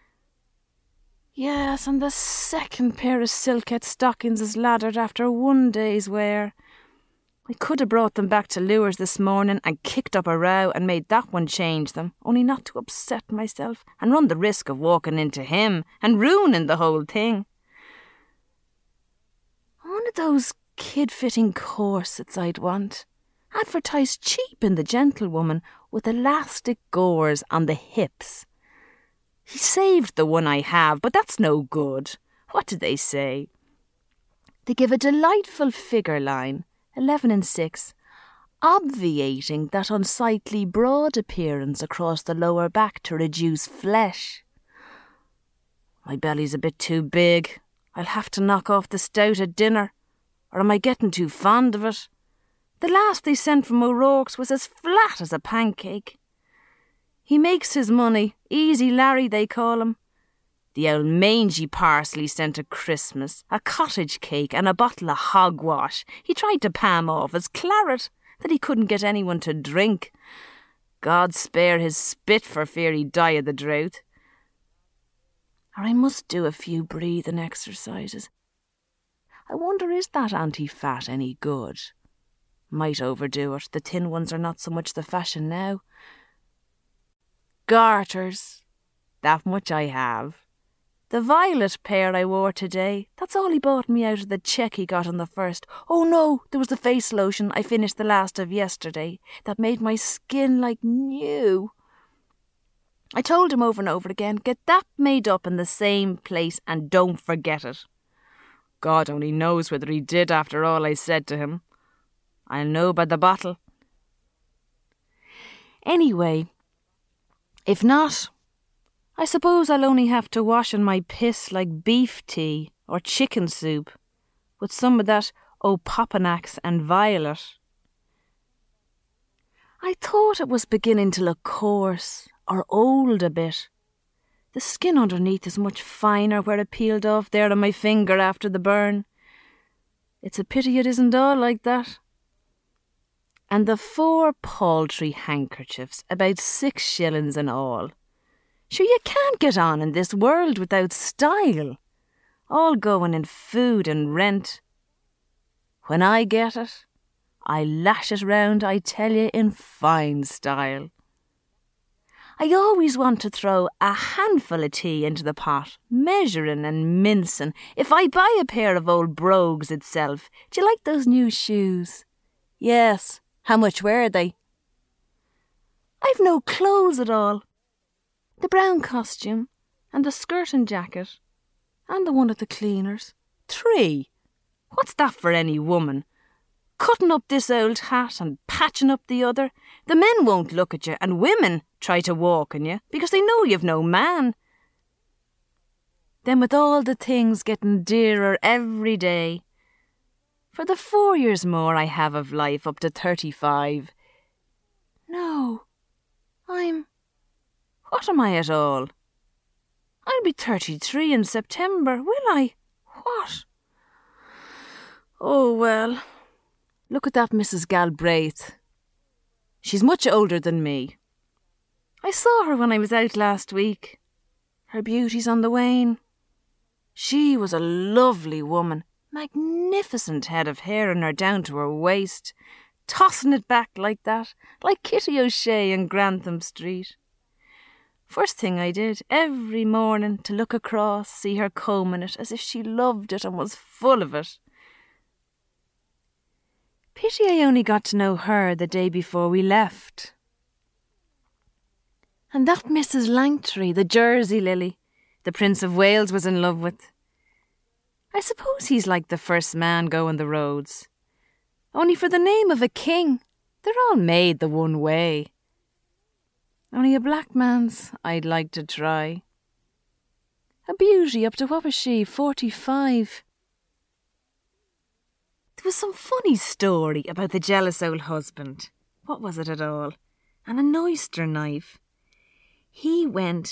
Yes, and the second pair of silkette stockings is laddered after one day's wear. I could have brought them back to Lewis this morning and kicked up a row and made that one change them, only not to upset myself and run the risk of walking into him and ruining the whole thing. One of those kid-fitting corsets I'd want, advertised cheap in the Gentlewoman, with elastic gores on the hips. He saved the one I have, but that's no good. What do they say? They give a delightful figure line, eleven and six, obviating that unsightly broad appearance across the lower back to reduce flesh. My belly's a bit too big. I'll have to knock off the stout at dinner. Or am I getting too fond of it? The last they sent from O'Rourke's was as flat as a pancake. He makes his money, Easy Larry they call him. The old mangy parsley sent at Christmas, a cottage cake and a bottle of hogwash he tried to palm off as claret that he couldn't get anyone to drink. God spare his spit for fear he'd die of the drought. Or I must do a few breathing exercises. I wonder, is that anti-fat any good? Might overdo it. The thin ones are not so much the fashion now. Garters. That much I have. The violet pair I wore today, that's all he bought me out of the cheque he got on the first. Oh no, there was the face lotion I finished the last of yesterday that made my skin like new. I told him over and over again, get that made up in the same place and don't forget it. God only knows whether he did after all I said to him. I'll know by the bottle. Anyway, if not, I suppose I'll only have to wash in my piss like beef tea or chicken soup, with some of that Opopanax and violet. I thought it was beginning to look coarse or old a bit. The skin underneath is much finer where it peeled off there on my finger after the burn. It's a pity it isn't all like that. And the four paltry handkerchiefs, about six shillings in all. Sure, you can't get on in this world without style. All going in food and rent. When I get it, I lash it round, I tell you, in fine style. I always want to throw a handful of tea into the pot, measuring and mincing. If I buy a pair of old brogues itself, do you like those new shoes? Yes. How much were they? I've no clothes at all. The brown costume, and the skirt and jacket, and the one at the cleaners. Three. What's that for any woman? Cutting up this old hat and patching up the other. The men won't look at you, and women try to walk on you because they know you've no man. Then with all the things getting dearer every day, for the four years more I have of life up to thirty-five. No, I'm... What am I at all? I'll be thirty-three in September, will I? What? Oh, well... Look at that Missus Galbraith. She's much older than me. I saw her when I was out last week. Her beauty's on the wane. She was a lovely woman. Magnificent head of hair in her down to her waist, tossing it back like that, like Kitty O'Shea in Grantham Street. First thing I did, every morning, to look across, see her combing it, as if she loved it and was full of it. Pity I only got to know her the day before we left. And that Missus Langtry, the Jersey lily, the Prince of Wales was in love with. I suppose he's like the first man going the roads. Only for the name of a king, they're all made the one way. Only a black man's I'd like to try. A beauty up to, what was she, forty-five? There was some funny story about the jealous old husband. What was it at all? And an oyster knife. He went...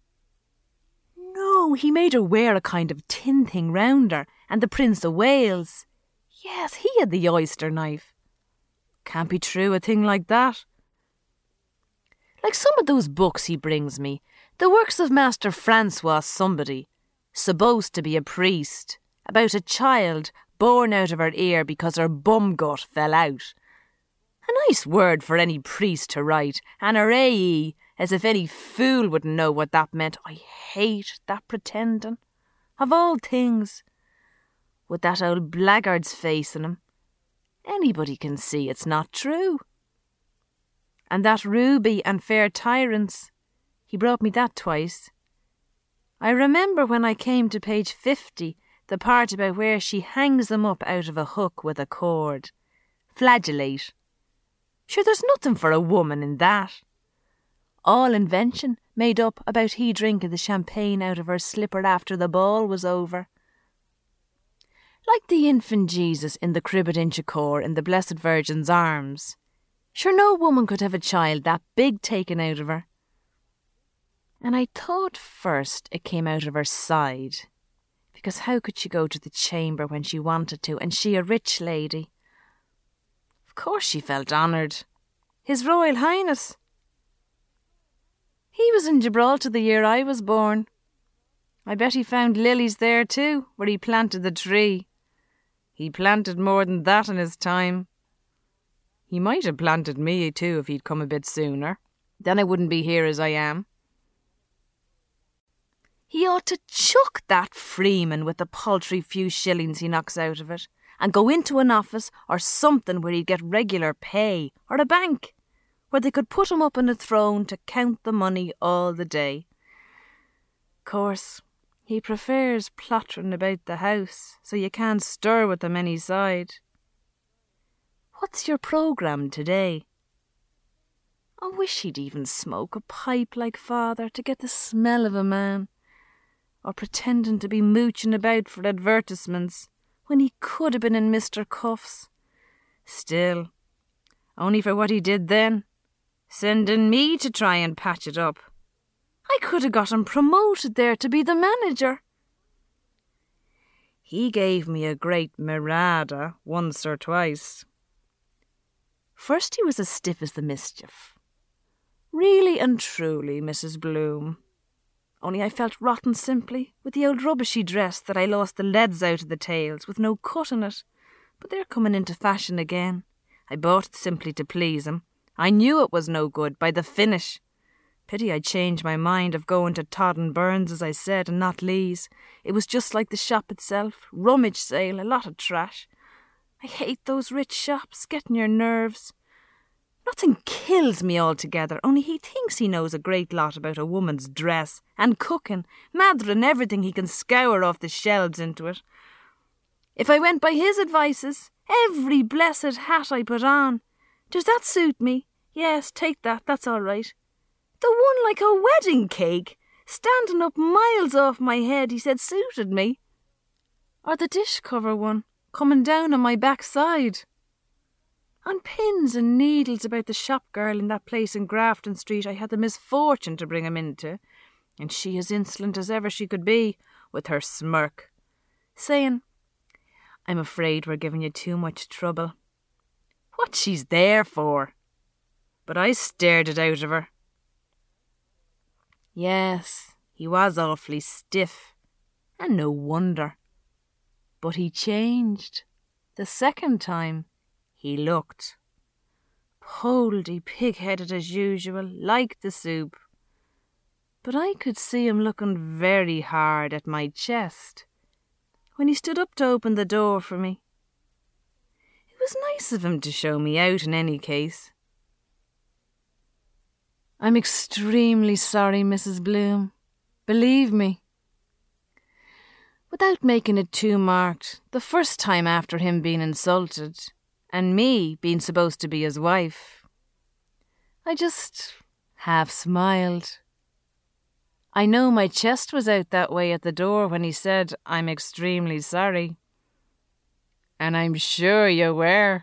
No, he made her wear a kind of tin thing round her, and the Prince of Wales. Yes, he had the oyster knife. Can't be true, a thing like that. Like some of those books he brings me, the works of Master Francois somebody, supposed to be a priest, about a child born out of her ear because her bum gut fell out. A nice word for any priest to write, and her A E, as if any fool wouldn't know what that meant. I hate that pretending. Of all things. With that old blackguard's face in him. Anybody can see it's not true. And that Ruby and Fair Tyrants, he brought me that twice. I remember when I came to page fifty, the part about where she hangs them up out of a hook with a cord. Flagellate. Sure, there's nothing for a woman in that. All invention made up about he drinking the champagne out of her slipper after the ball was over. Like the infant Jesus in the crib at Inchicore in the Blessed Virgin's arms. Sure, no woman could have a child that big taken out of her. And I thought first it came out of her side, because how could she go to the chamber when she wanted to, and she a rich lady? Of course she felt honoured. His Royal Highness. He was in Gibraltar the year I was born. I bet he found lilies there too, where he planted the tree. He planted more than that in his time. He might have planted me too if he'd come a bit sooner. Then I wouldn't be here as I am. He ought to chuck that Freeman with the paltry few shillings he knocks out of it, and go into an office or something where he'd get regular pay, or a bank, where they could put him up on a throne to count the money all the day. Course, he prefers plottering about the house, so you can't stir with him any side. What's your programme today? I wish he'd even smoke a pipe like father to get the smell of a man, or pretending to be mooching about for advertisements when he could have been in Mister Cuff's. Still, only for what he did then, sending me to try and patch it up. I could have got him promoted there to be the manager. He gave me a great mirada once or twice. First he was as stiff as the mischief. Really and truly, Missus Bloom. Only I felt rotten simply, with the old rubbishy dress that I lost the leads out of the tails, with no cut in it. But they're coming into fashion again. I bought it simply to please him. I knew it was no good by the finish. Pity I'd changed my mind of going to Todd and Burns, as I said, and not Lee's. It was just like the shop itself. Rummage sale, a lot of trash. I hate those rich shops, getting your nerves. Nothing kills me altogether, only he thinks he knows a great lot about a woman's dress and cooking, mathering everything he can scour off the shelves into it. If I went by his advices, every blessed hat I put on. Does that suit me? Yes, take that, that's all right. The one like a wedding cake, standing up miles off my head, he said suited me. Or the dish cover one, coming down on my backside. On pins and needles about the shop girl in that place in Grafton Street I had the misfortune to bring him into, and she as insolent as ever she could be, with her smirk, saying, I'm afraid we're giving you too much trouble. What she's there for? But I stared it out of her. Yes, he was awfully stiff, and no wonder. But he changed. The second time he looked. Poldy, pig-headed as usual, like the soup. But I could see him looking very hard at my chest when he stood up to open the door for me. It was nice of him to show me out in any case. I'm extremely sorry, Missus Bloom. Believe me. Without making it too marked, the first time after him being insulted, and me being supposed to be his wife, I just half smiled. I know my chest was out that way at the door when he said, I'm extremely sorry. And I'm sure you were.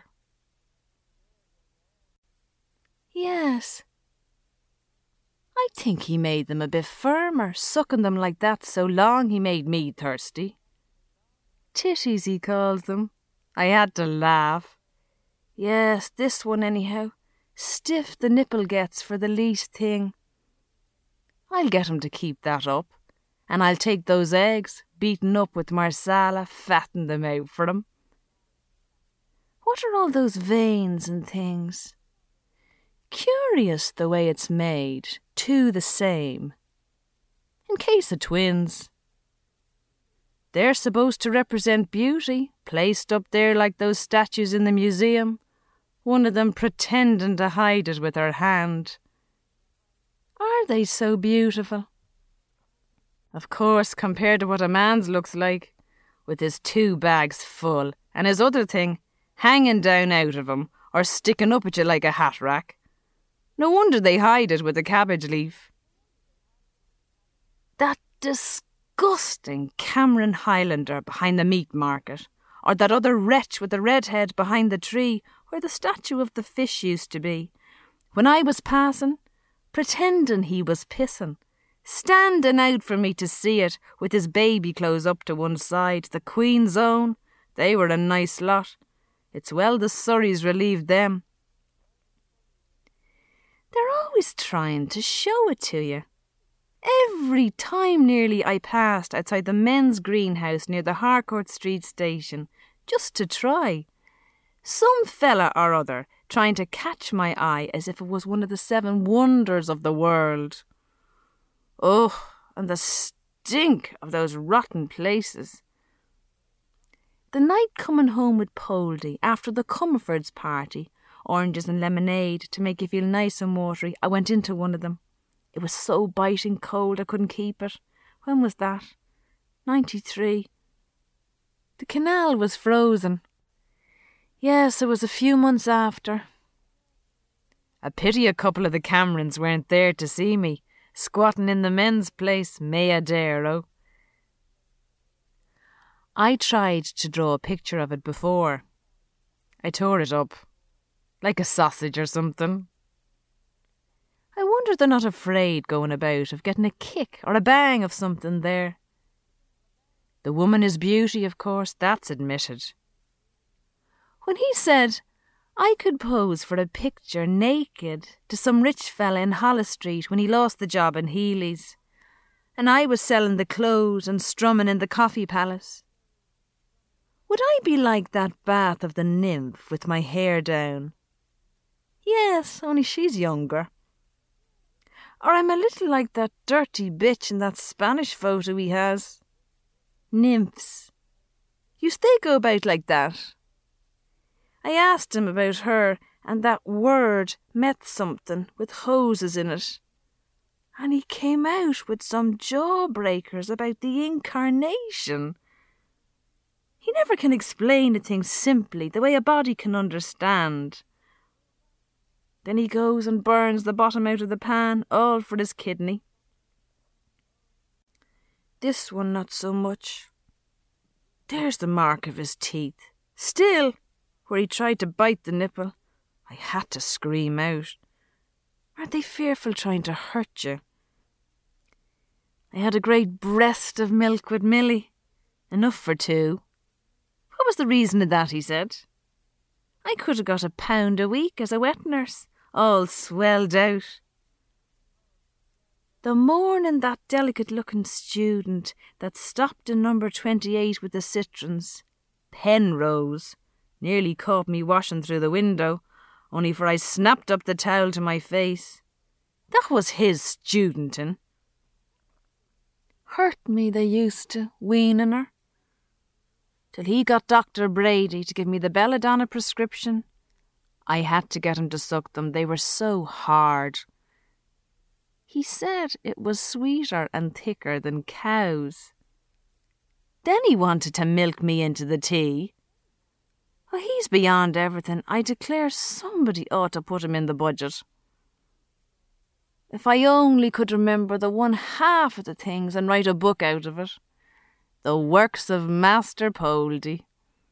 Yes. I think he made them a bit firmer, sucking them like that so long he made me thirsty. Titties, he calls them. I had to laugh. Yes, this one anyhow. Stiff the nipple gets for the least thing. I'll get him to keep that up, and I'll take those eggs, beaten up with marsala, fatten them out for him. What are all those veins and things? Curious the way it's made, two the same. In case of twins. They're supposed to represent beauty, placed up there like those statues in the museum, one of them pretending to hide it with her hand. Are they so beautiful? Of course, compared to what a man's looks like, with his two bags full, and his other thing hanging down out of him, or sticking up at you like a hat rack. No wonder they hide it with a cabbage leaf. That disgusting Cameron Highlander behind the meat market, or that other wretch with the red head behind the tree where the statue of the fish used to be, when I was passing, pretending he was pissing, standing out for me to see it with his baby clothes up to one side, the Queen's own. They were a nice lot. It's well the Surreys relieved them. They're always trying to show it to you. Every time nearly I passed outside the men's greenhouse near the Harcourt Street station, just to try. Some fella or other trying to catch my eye as if it was one of the seven wonders of the world. Oh, and the stink of those rotten places. The night coming home with Poldy after the Comfords party, oranges and lemonade to make you feel nice and watery, I went into one of them. It was so biting cold I couldn't keep it. When was that? Ninety-three. The canal was frozen. Yes, it was a few months after. A pity a couple of the Camerons weren't there to see me, squatting in the men's place, may I dare, oh. I tried to draw a picture of it before. I tore it up, like a sausage or something. I wonder they're not afraid going about of getting a kick or a bang of something there. The woman is beauty, of course, that's admitted. When he said I could pose for a picture naked to some rich fella in Holles Street when he lost the job in Healy's, and I was selling the clothes and strumming in the coffee palace, would I be like that bath of the nymph with my hair down? Yes, only she's younger. Or I'm a little like that dirty bitch in that Spanish photo he has. Nymphs. Used they go about like that? I asked him about her, and that word meant something with hoses in it. And he came out with some jawbreakers about the incarnation. He never can explain a thing simply, the way a body can understand. Then he goes and burns the bottom out of the pan, all for his kidney. This one not so much. There's the mark of his teeth. Still, where he tried to bite the nipple, I had to scream out. Aren't they fearful trying to hurt you? I had a great breast of milk with Milly. Enough for two. What was the reason of that, he said. I could have got a pound a week as a wet nurse, all swelled out. The morning that delicate-looking student that stopped in number twenty-eight with the citrons, Penrose, nearly caught me washing through the window, only for I snapped up the towel to my face. That was his studentin'. Hurt me they used to, weaning her. Till he got Doctor Brady to give me the belladonna prescription. I had to get him to suck them, they were so hard. He said it was sweeter and thicker than cows. Then he wanted to milk me into the tea. Oh, he's beyond everything. I declare somebody ought to put him in the budget. If I only could remember the one half of the things and write a book out of it. The works of Master Poldy.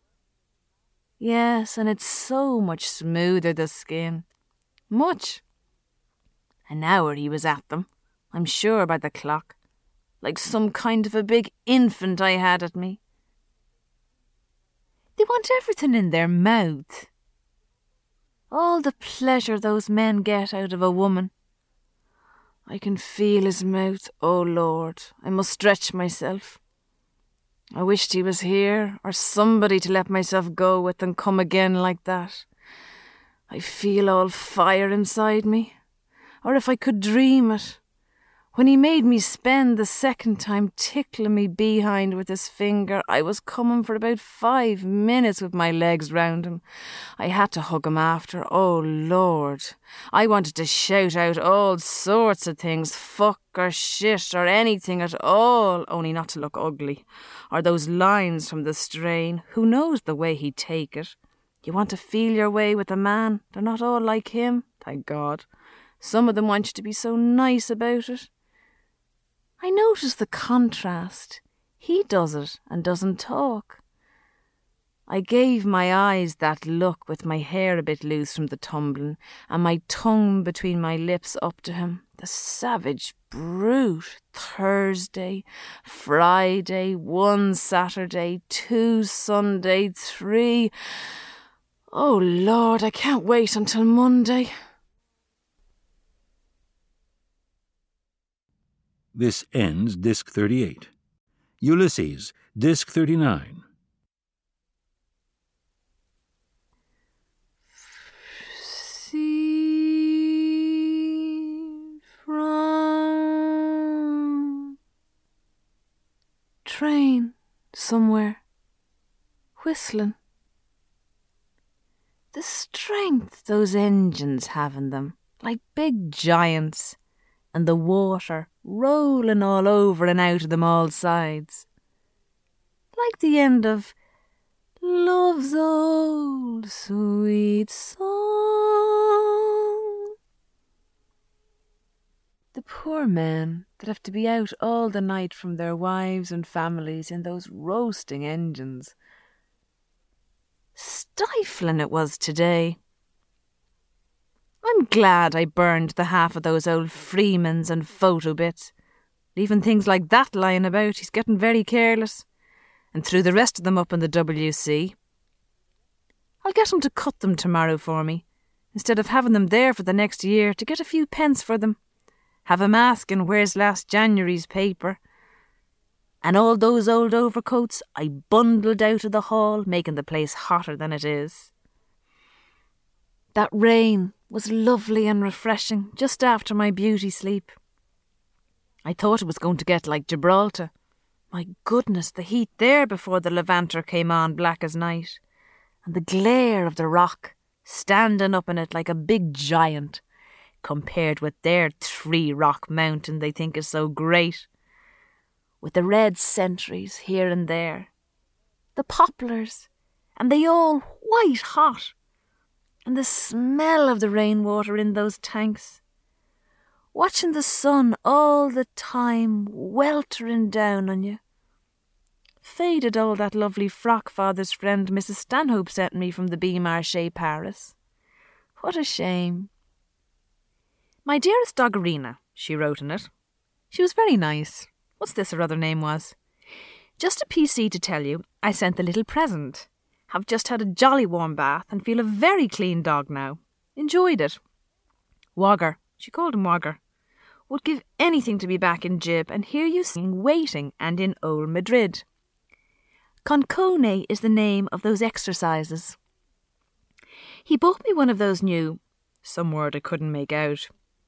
Yes, and it's so much smoother, the skin. Much. An hour he was at them, I'm sure by the clock, like some kind of a big infant I had at me. They want everything in their mouth. All the pleasure those men get out of a woman. I can feel his mouth, oh Lord, I must stretch myself. I wished he was here, or somebody to let myself go with and come again like that. I feel all fire inside me. Or if I could dream it, when he made me spend the second time tickling me behind with his finger, I was coming for about five minutes with my legs round him. I had to hug him after, oh Lord. I wanted to shout out all sorts of things, fuck or shit or anything at all, only not to look ugly. Or those lines from The Strain, who knows the way he'd take it? You want to feel your way with a man, they're not all like him, thank God. Some of them want you to be so nice about it. I notice the contrast. He does it and doesn't talk. I gave my eyes that look with my hair a bit loose from the tumbling and my tongue between my lips up to him. The savage brute. Thursday, Friday, one Saturday, two Sunday, three. Oh Lord, I can't wait until Monday. This ends Disc thirty-eight. Ulysses, Disc thirty-nine. See from train somewhere, whistling. The strength those engines have in them, like big giants, and the water rolling all over and out of them all sides. Like the end of Love's Old Sweet Song. Poor men that have to be out all the night from their wives and families in those roasting engines. Stifling it was today. I'm glad I burned the half of those old Freemans and photo bits. Leaving things like that lying about, he's getting very careless. And threw the rest of them up in the W C. I'll get him to cut them tomorrow for me, instead of having them there for the next year to get a few pence for them. Have him asking where's last January's paper. And all those old overcoats I bundled out of the hall, making the place hotter than it is. That rain was lovely and refreshing just after my beauty sleep. I thought it was going to get like Gibraltar. My goodness, the heat there before the Levanter came on black as night. And the glare of the rock, standing up in it like a big giant, compared with their three-rock mountain they think is so great. With the red sentries here and there. The poplars, and they all white hot. And the smell of the rainwater in those tanks. Watching the sun all the time weltering down on you. Faded all that lovely frock father's friend Missus Stanhope sent me from the Beaumarchais, Paris. What a shame. My dearest Doggerina, she wrote in it. She was very nice. What's this her other name was? Just a P C to tell you, I sent the little present. Have just had a jolly warm bath and feel a very clean dog now. Enjoyed it. Wogger, she called him Wogger, would give anything to be back in Gib and hear you sing Waiting and in Old Madrid. Concone is the name of those exercises. He bought me one of those new, some word I couldn't make out,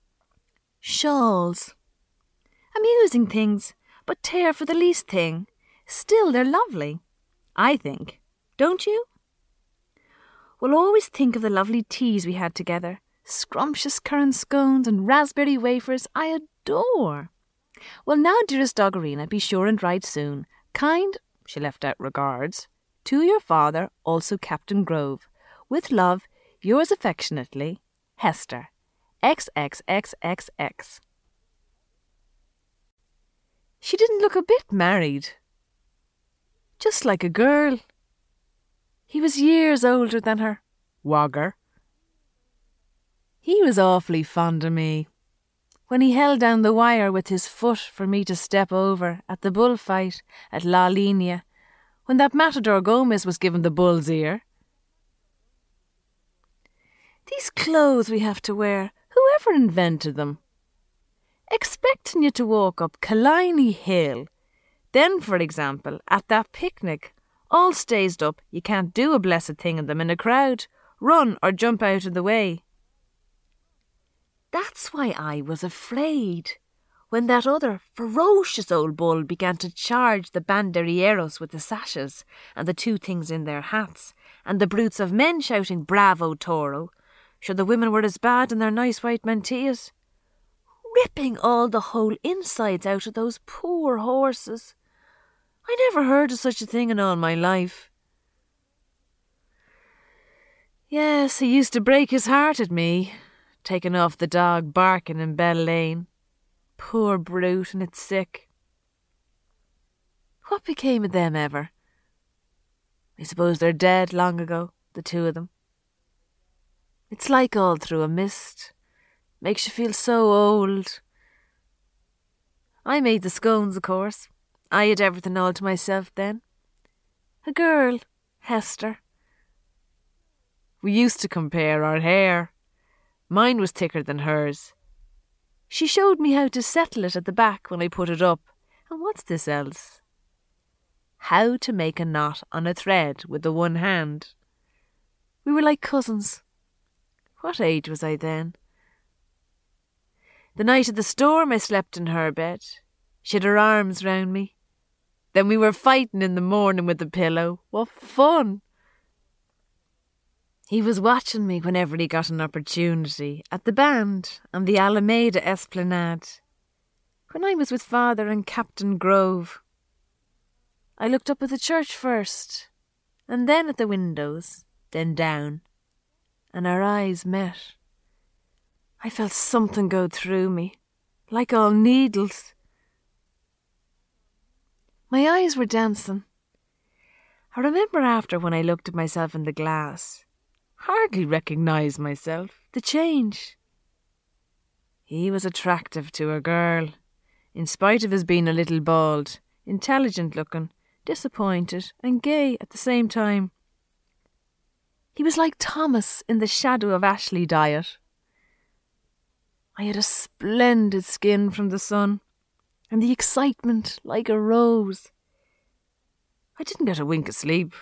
shawls. Amusing things, but tear for the least thing. Still, they're lovely, I think. Don't you? We'll always think of the lovely teas we had together. Scrumptious currant scones and raspberry wafers I adore. Well now, dearest Doggerina, be sure and write soon. Kind, she left out regards, to your father, also Captain Grove. With love, yours affectionately, Hester. X X X X X. She didn't look a bit married. Just like a girl. He was years older than her, Wogger. He was awfully fond of me. When he held down the wire with his foot for me to step over at the bullfight at La Linea, when that Matador Gomez was given the bull's ear. These clothes we have to wear, whoever invented them? Expecting you to walk up Killiney Hill, then, for example, at that picnic, all stazed up, you can't do a blessed thing in them in a crowd, run or jump out of the way. That's why I was afraid when that other ferocious old bull began to charge the banderilleros with the sashes and the two things in their hats, and the brutes of men shouting, "Bravo, Toro!" Sure, the women were as bad in their nice white mantillas, ripping all the whole insides out of those poor horses. I never heard of such a thing in all my life. Yes, he used to break his heart at me, taking off the dog barking in Bell Lane. Poor brute, and it's sick. What became of them ever? I suppose they're dead long ago, the two of them. It's like all through a mist. Makes you feel so old. I made the scones, of course. I had everything all to myself then. A girl, Hester. We used to compare our hair. Mine was thicker than hers. She showed me how to settle it at the back when I put it up. And what's this else? How to make a knot on a thread with the one hand. We were like cousins. What age was I then? The night of the storm I slept in her bed. She had her arms round me. Then we were fighting in the morning with the pillow. What fun! He was watching me whenever he got an opportunity, at the band on the Alameda Esplanade, when I was with Father and Captain Grove. I looked up at the church first, and then at the windows, then down, and our eyes met. I felt something go through me, like all needles. My eyes were dancing. I remember after when I looked at myself in the glass, hardly recognised myself, the change. He was attractive to a girl, in spite of his being a little bald, intelligent looking, disappointed and gay at the same time. He was like Thomas in The Shadow of Ashley diet. I had a splendid skin from the sun, and the excitement like a rose. I didn't get a wink of sleep.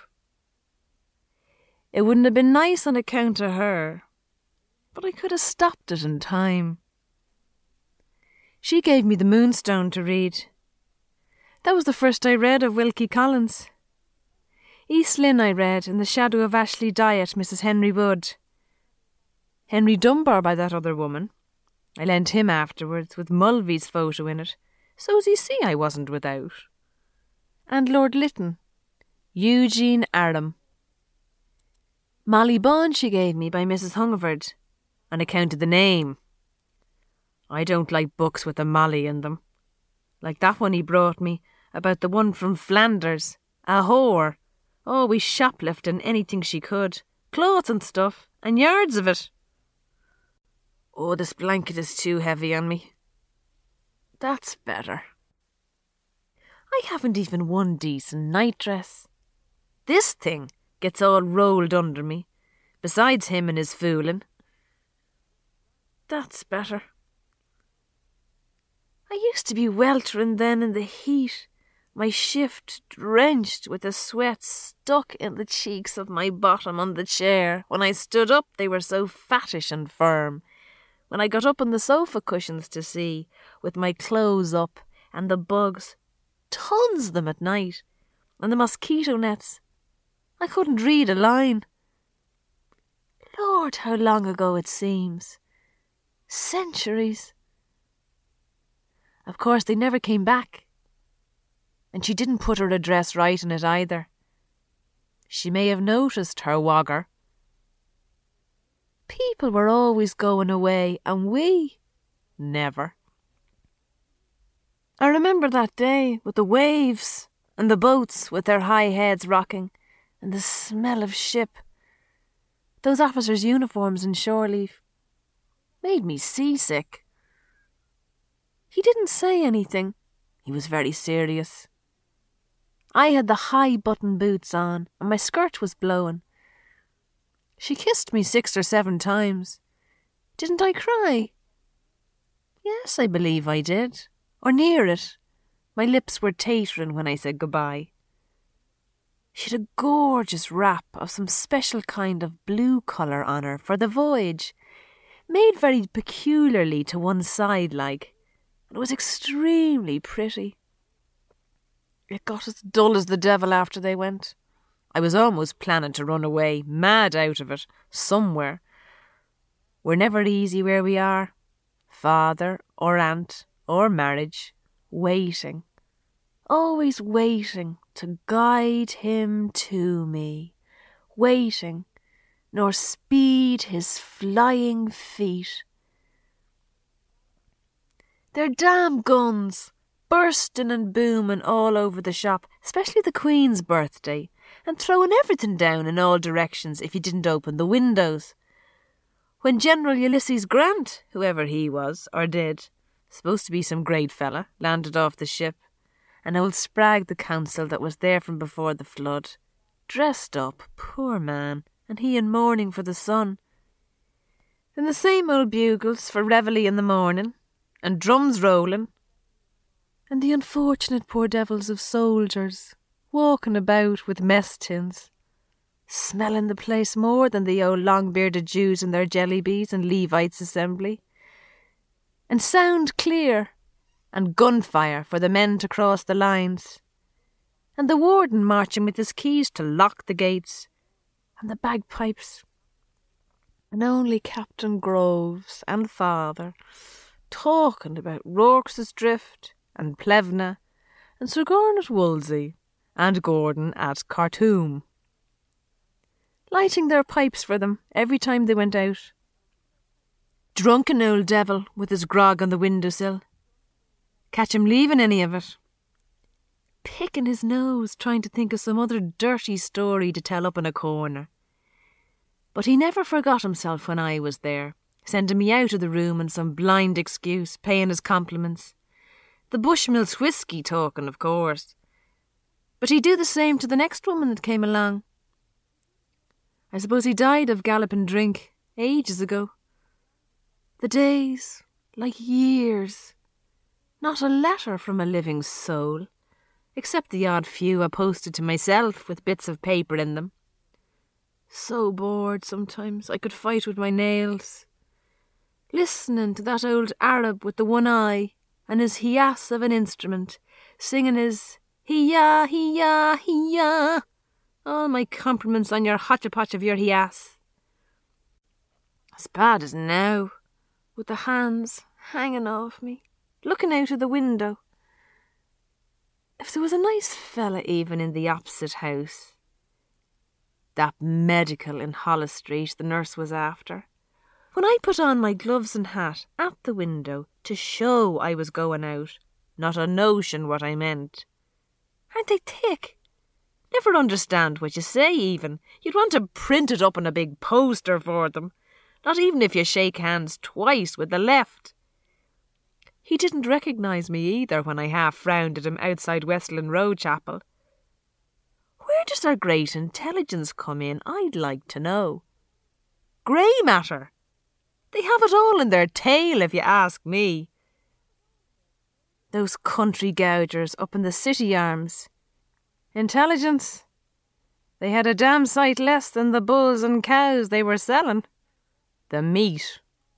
It wouldn't have been nice on account of her, but I could have stopped it in time. She gave me the Moonstone to read. That was the first I read of Wilkie Collins. East Lynne I read, in The Shadow of Ashley diet, Missus Henry Wood. Henry Dunbar by that other woman. I lent him afterwards, with Mulvey's photo in it, so as you see I wasn't without. And Lord Lytton, Eugene Aram. Molly Bawn she gave me by Missus Hungerford, on account of the name. I don't like books with a Molly in them. Like that one he brought me, about the one from Flanders, a whore, always shoplifting anything she could, clothes and stuff, and yards of it. Oh, this blanket is too heavy on me. That's better. I haven't even one decent nightdress. This thing gets all rolled under me, besides him and his fooling. That's better. I used to be weltering then in the heat, my shift drenched with the sweat stuck in the cheeks of my bottom on the chair. When I stood up, they were so fattish and firm. When I got up on the sofa cushions to see, with my clothes up, and the bugs, tons of them at night, and the mosquito nets, I couldn't read a line. Lord, how long ago it seems. Centuries. Of course, they never came back. And she didn't put her address right in it either. She may have noticed her wogger. People were always going away, and we never. I remember that day with the waves and the boats with their high heads rocking and the smell of ship. Those officers' uniforms in shore leave made me seasick. He didn't say anything. He was very serious. I had the high button boots on and my skirt was blowing. She kissed me six or seven times. Didn't I cry? Yes, I believe I did. Or near it. My lips were tatering when I said goodbye. She had a gorgeous wrap of some special kind of blue colour on her for the voyage, made very peculiarly to one side like, and it was extremely pretty. It got as dull as the devil after they went. I was almost planning to run away, mad out of it, somewhere. We're never easy where we are. Father or aunt or marriage, waiting, always waiting to guide him to me, waiting, nor speed his flying feet. Their damn guns, bursting and booming all over the shop, especially the Queen's birthday, and throwing everything down in all directions if you didn't open the windows. When General Ulysses Grant, whoever he was, or did, supposed to be some great fella, landed off the ship, and old Spragg the consul that was there from before the flood, dressed up, poor man, and he in mourning for the son. Then the same old bugles for reveille in the morning, and drums rolling, and the unfortunate poor devils of soldiers walking about with mess tins, smelling the place more than the old long-bearded Jews in their jellybees and Levites' assembly, and sound clear, and gunfire for the men to cross the lines, and the warden marching with his keys to lock the gates, and the bagpipes, and only Captain Groves and father talking about Rorke's Drift and Plevna and Sir Garnet Wolsey and Gordon at Khartoum, lighting their pipes for them every time they went out. Drunken old devil with his grog on the windowsill, catch him leaving any of it. Picking his nose, trying to think of some other dirty story to tell up in a corner. But he never forgot himself when I was there, sending me out of the room on some blind excuse, paying his compliments. The Bushmills whisky talking, of course. But he'd do the same to the next woman that came along. I suppose he died of galloping drink ages ago. The days, like years. Not a letter from a living soul, except the odd few I posted to myself with bits of paper in them. So bored sometimes I could fight with my nails. Listening to that old Arab with the one eye and his hiyass of an instrument, singing his hiya, hiya, hiya. All my compliments on your hotchapotch of your hiyass. As bad as now, with the hands hanging off me, looking out of the window. If there was a nice fella even in the opposite house, that medical in Holles Street the nurse was after, when I put on my gloves and hat at the window to show I was going out, not a notion what I meant. Aren't they thick? Never understand what you say even. You'd want to print it up on a big poster for them. Not even if you shake hands twice with the left. He didn't recognise me either when I half frowned at him outside Westland Road Chapel. Where does their great intelligence come in, I'd like to know? Grey matter. They have it all in their tail, if you ask me. Those country gougers up in the City Arms. Intelligence? They had a damn sight less than the bulls and cows they were selling. The meat.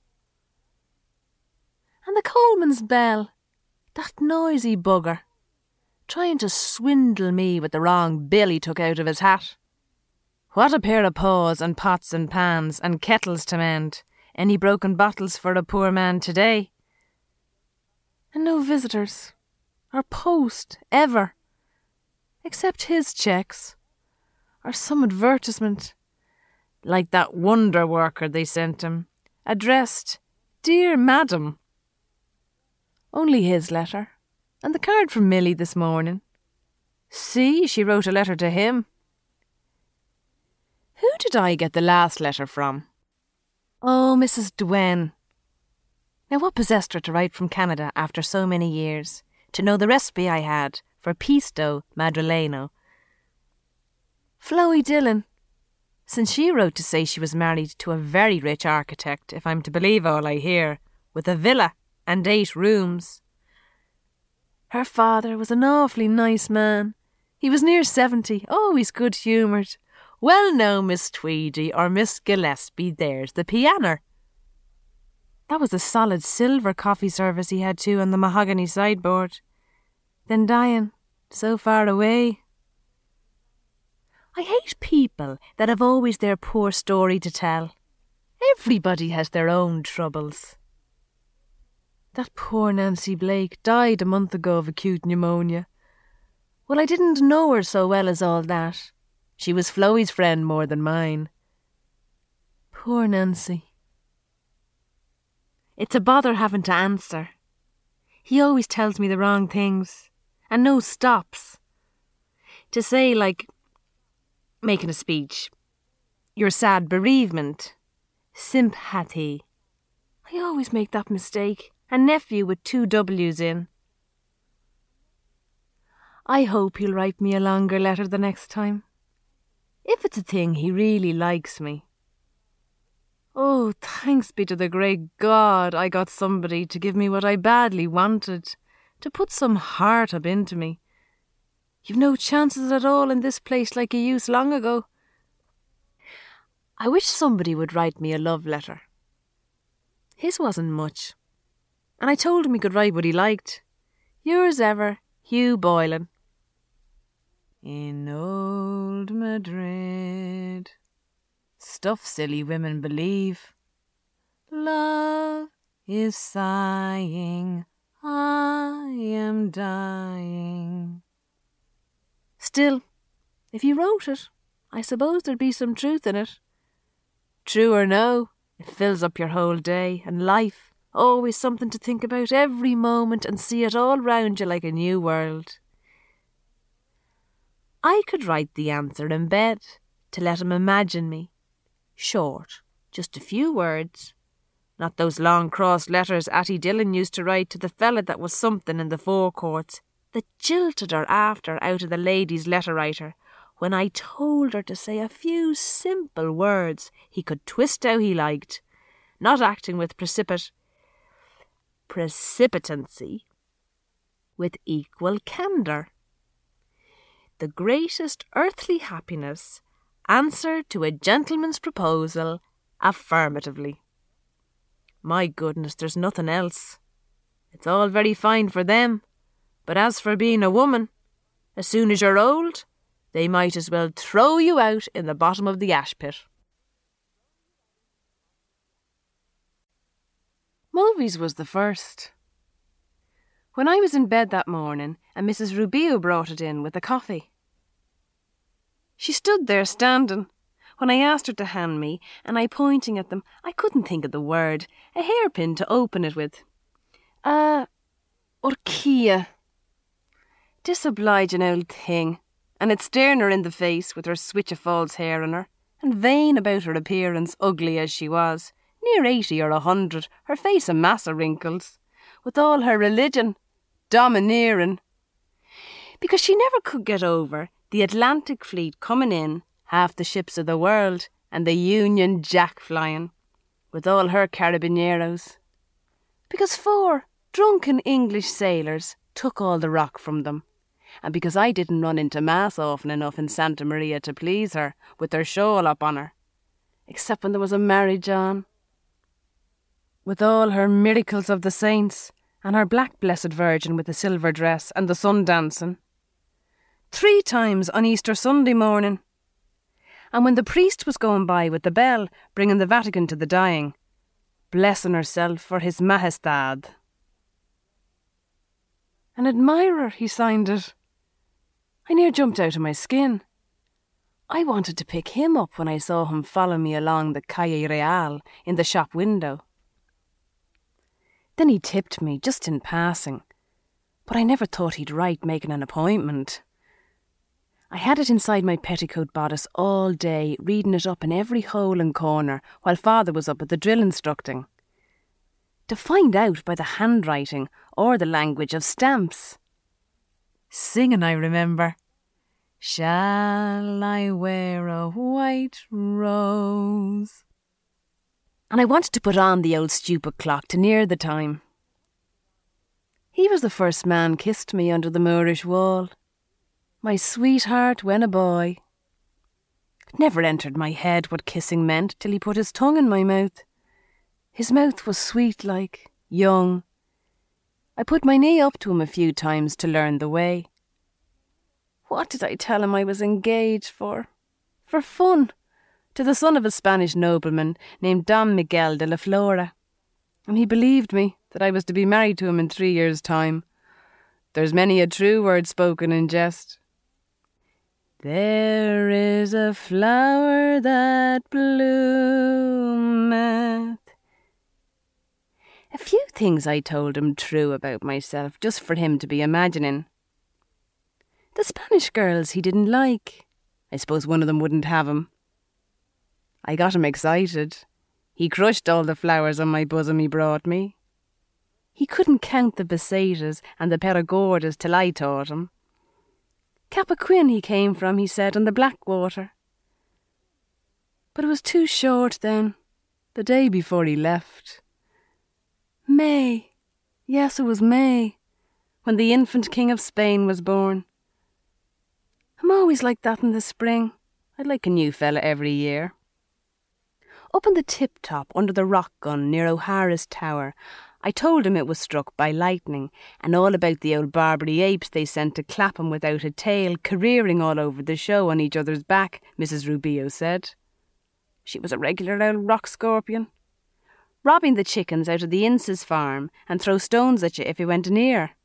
And the Coleman's bell, that noisy bugger, trying to swindle me with the wrong bill he took out of his hat. What a pair of paws and pots and pans and kettles to mend. Any broken bottles for a poor man today? And no visitors, or post, ever, except his cheques, or some advertisement, like that wonder worker they sent him, addressed, Dear Madam. Only his letter, and the card from Millie this morning. See, she wrote a letter to him. Who did I get the last letter from? Oh, Missus Dwen. Now what possessed her to write from Canada after so many years, to know the recipe I had for Pisto Madrileno? Floey Dillon, since she wrote to say she was married to a very rich architect, if I'm to believe all I hear, with a villa and eight rooms. Her father was an awfully nice man. He was near seventy, always good-humoured. Well now, Miss Tweedy or Miss Gillespie, there's the piano. That was a solid silver coffee service he had too on the mahogany sideboard. Then dying, so far away. I hate people that have always their poor story to tell. Everybody has their own troubles. That poor Nancy Blake died a month ago of acute pneumonia. Well, I didn't know her so well as all that. She was Floey's friend more than mine. Poor Nancy. It's a bother having to answer. He always tells me the wrong things, and no stops. To say, like, making a speech, your sad bereavement, sympathy. I always make that mistake, a nephew with two W's in. I hope he'll write me a longer letter the next time. If it's a thing he really likes me. Oh, thanks be to the great God I got somebody to give me what I badly wanted, to put some heart up into me. You've no chances at all in this place like you used long ago. I wish somebody would write me a love letter. His wasn't much, and I told him he could write what he liked. Yours ever, Hugh Boylan. In old Madrid. Stuff silly women believe. Love is sighing, I am dying. Still, if you wrote it, I suppose there'd be some truth in it. True or no, it fills up your whole day and life Always something to think about every moment and see it all round you like a new world. I could write the answer in bed to let him imagine me. Short, just a few words. Not those long crossed letters Atty Dillon used to write to the fella that was something in the forecourts, that jilted her after out of the lady's letter writer, when I told her to say a few simple words he could twist how he liked, not acting with precipit... precipitancy, with equal candour. The greatest earthly happiness, answer to a gentleman's proposal affirmatively. My goodness, there's nothing else. It's all very fine for them, but as for being a woman, as soon as you're old, they might as well throw you out in the bottom of the ash pit. Mulvey's was the first. When I was in bed that morning and Missus Rubio brought it in with the coffee. She stood there standing when I asked her to hand me, and I pointing at them, I couldn't think of the word, a hairpin to open it with. Uh, orchia. Disobliging old thing, and it staring her in the face with her switch of false hair on her, and vain about her appearance, ugly as she was, near eighty or a hundred, her face a mass of wrinkles, with all her religion, domineering. Because she never could get over the Atlantic fleet coming in, half the ships of the world, and the Union Jack flying, with all her carabineros. Because four drunken English sailors took all the rock from them, and because I didn't run into Mass often enough in Santa Maria to please her, with her shawl up on her, except when there was a marriage on. With all her miracles of the saints, and her black blessed Virgin with the silver dress and the sun dancing. Three times on Easter Sunday morning. And when the priest was going by with the bell, bringing the Vatican to the dying, blessing herself for his Majestad. An admirer, he signed it. I near jumped out of my skin. I wanted to pick him up when I saw him follow me along the Calle Real in the shop window. Then he tipped me, just in passing, but I never thought he'd write making an appointment. I had it inside my petticoat bodice all day, reading it up in every hole and corner, while Father was up at the drill instructing. To find out by the handwriting or the language of stamps. Singing, I remember. Shall I wear a white rose? And I wanted to put on the old stupid clock to near the time. He was the first man kissed me under the Moorish wall. My sweetheart when a boy. It never entered my head what kissing meant till he put his tongue in my mouth. His mouth was sweet like, young. I put my knee up to him a few times to learn the way. What did I tell him I was engaged for? For fun, to the son of a Spanish nobleman named Don Miguel de la Flora. And he believed me that I was to be married to him in three years' time. There's many a true word spoken in jest. There is a flower that bloometh. A few things I told him true about myself, just for him to be imagining. The Spanish girls he didn't like. I suppose one of them wouldn't have him. I got him excited. He crushed all the flowers on my bosom he brought me. He couldn't count the besatas and the perigordas till I taught him. Capaquin he came from, he said, on the Blackwater. But it was too short then, the day before he left. May, yes, it was May, when the infant King of Spain was born. I'm always like that in the spring. I'd like a new fella every year. Up on the tip-top under the rock gun near O'Hara's tower, I told him it was struck by lightning, and all about the old Barbary apes they sent to Clapham without a tail, careering all over the show on each other's back, Missus Rubio said. She was a regular old rock scorpion. Robbing the chickens out of the Ince's farm and throw stones at you if you went near.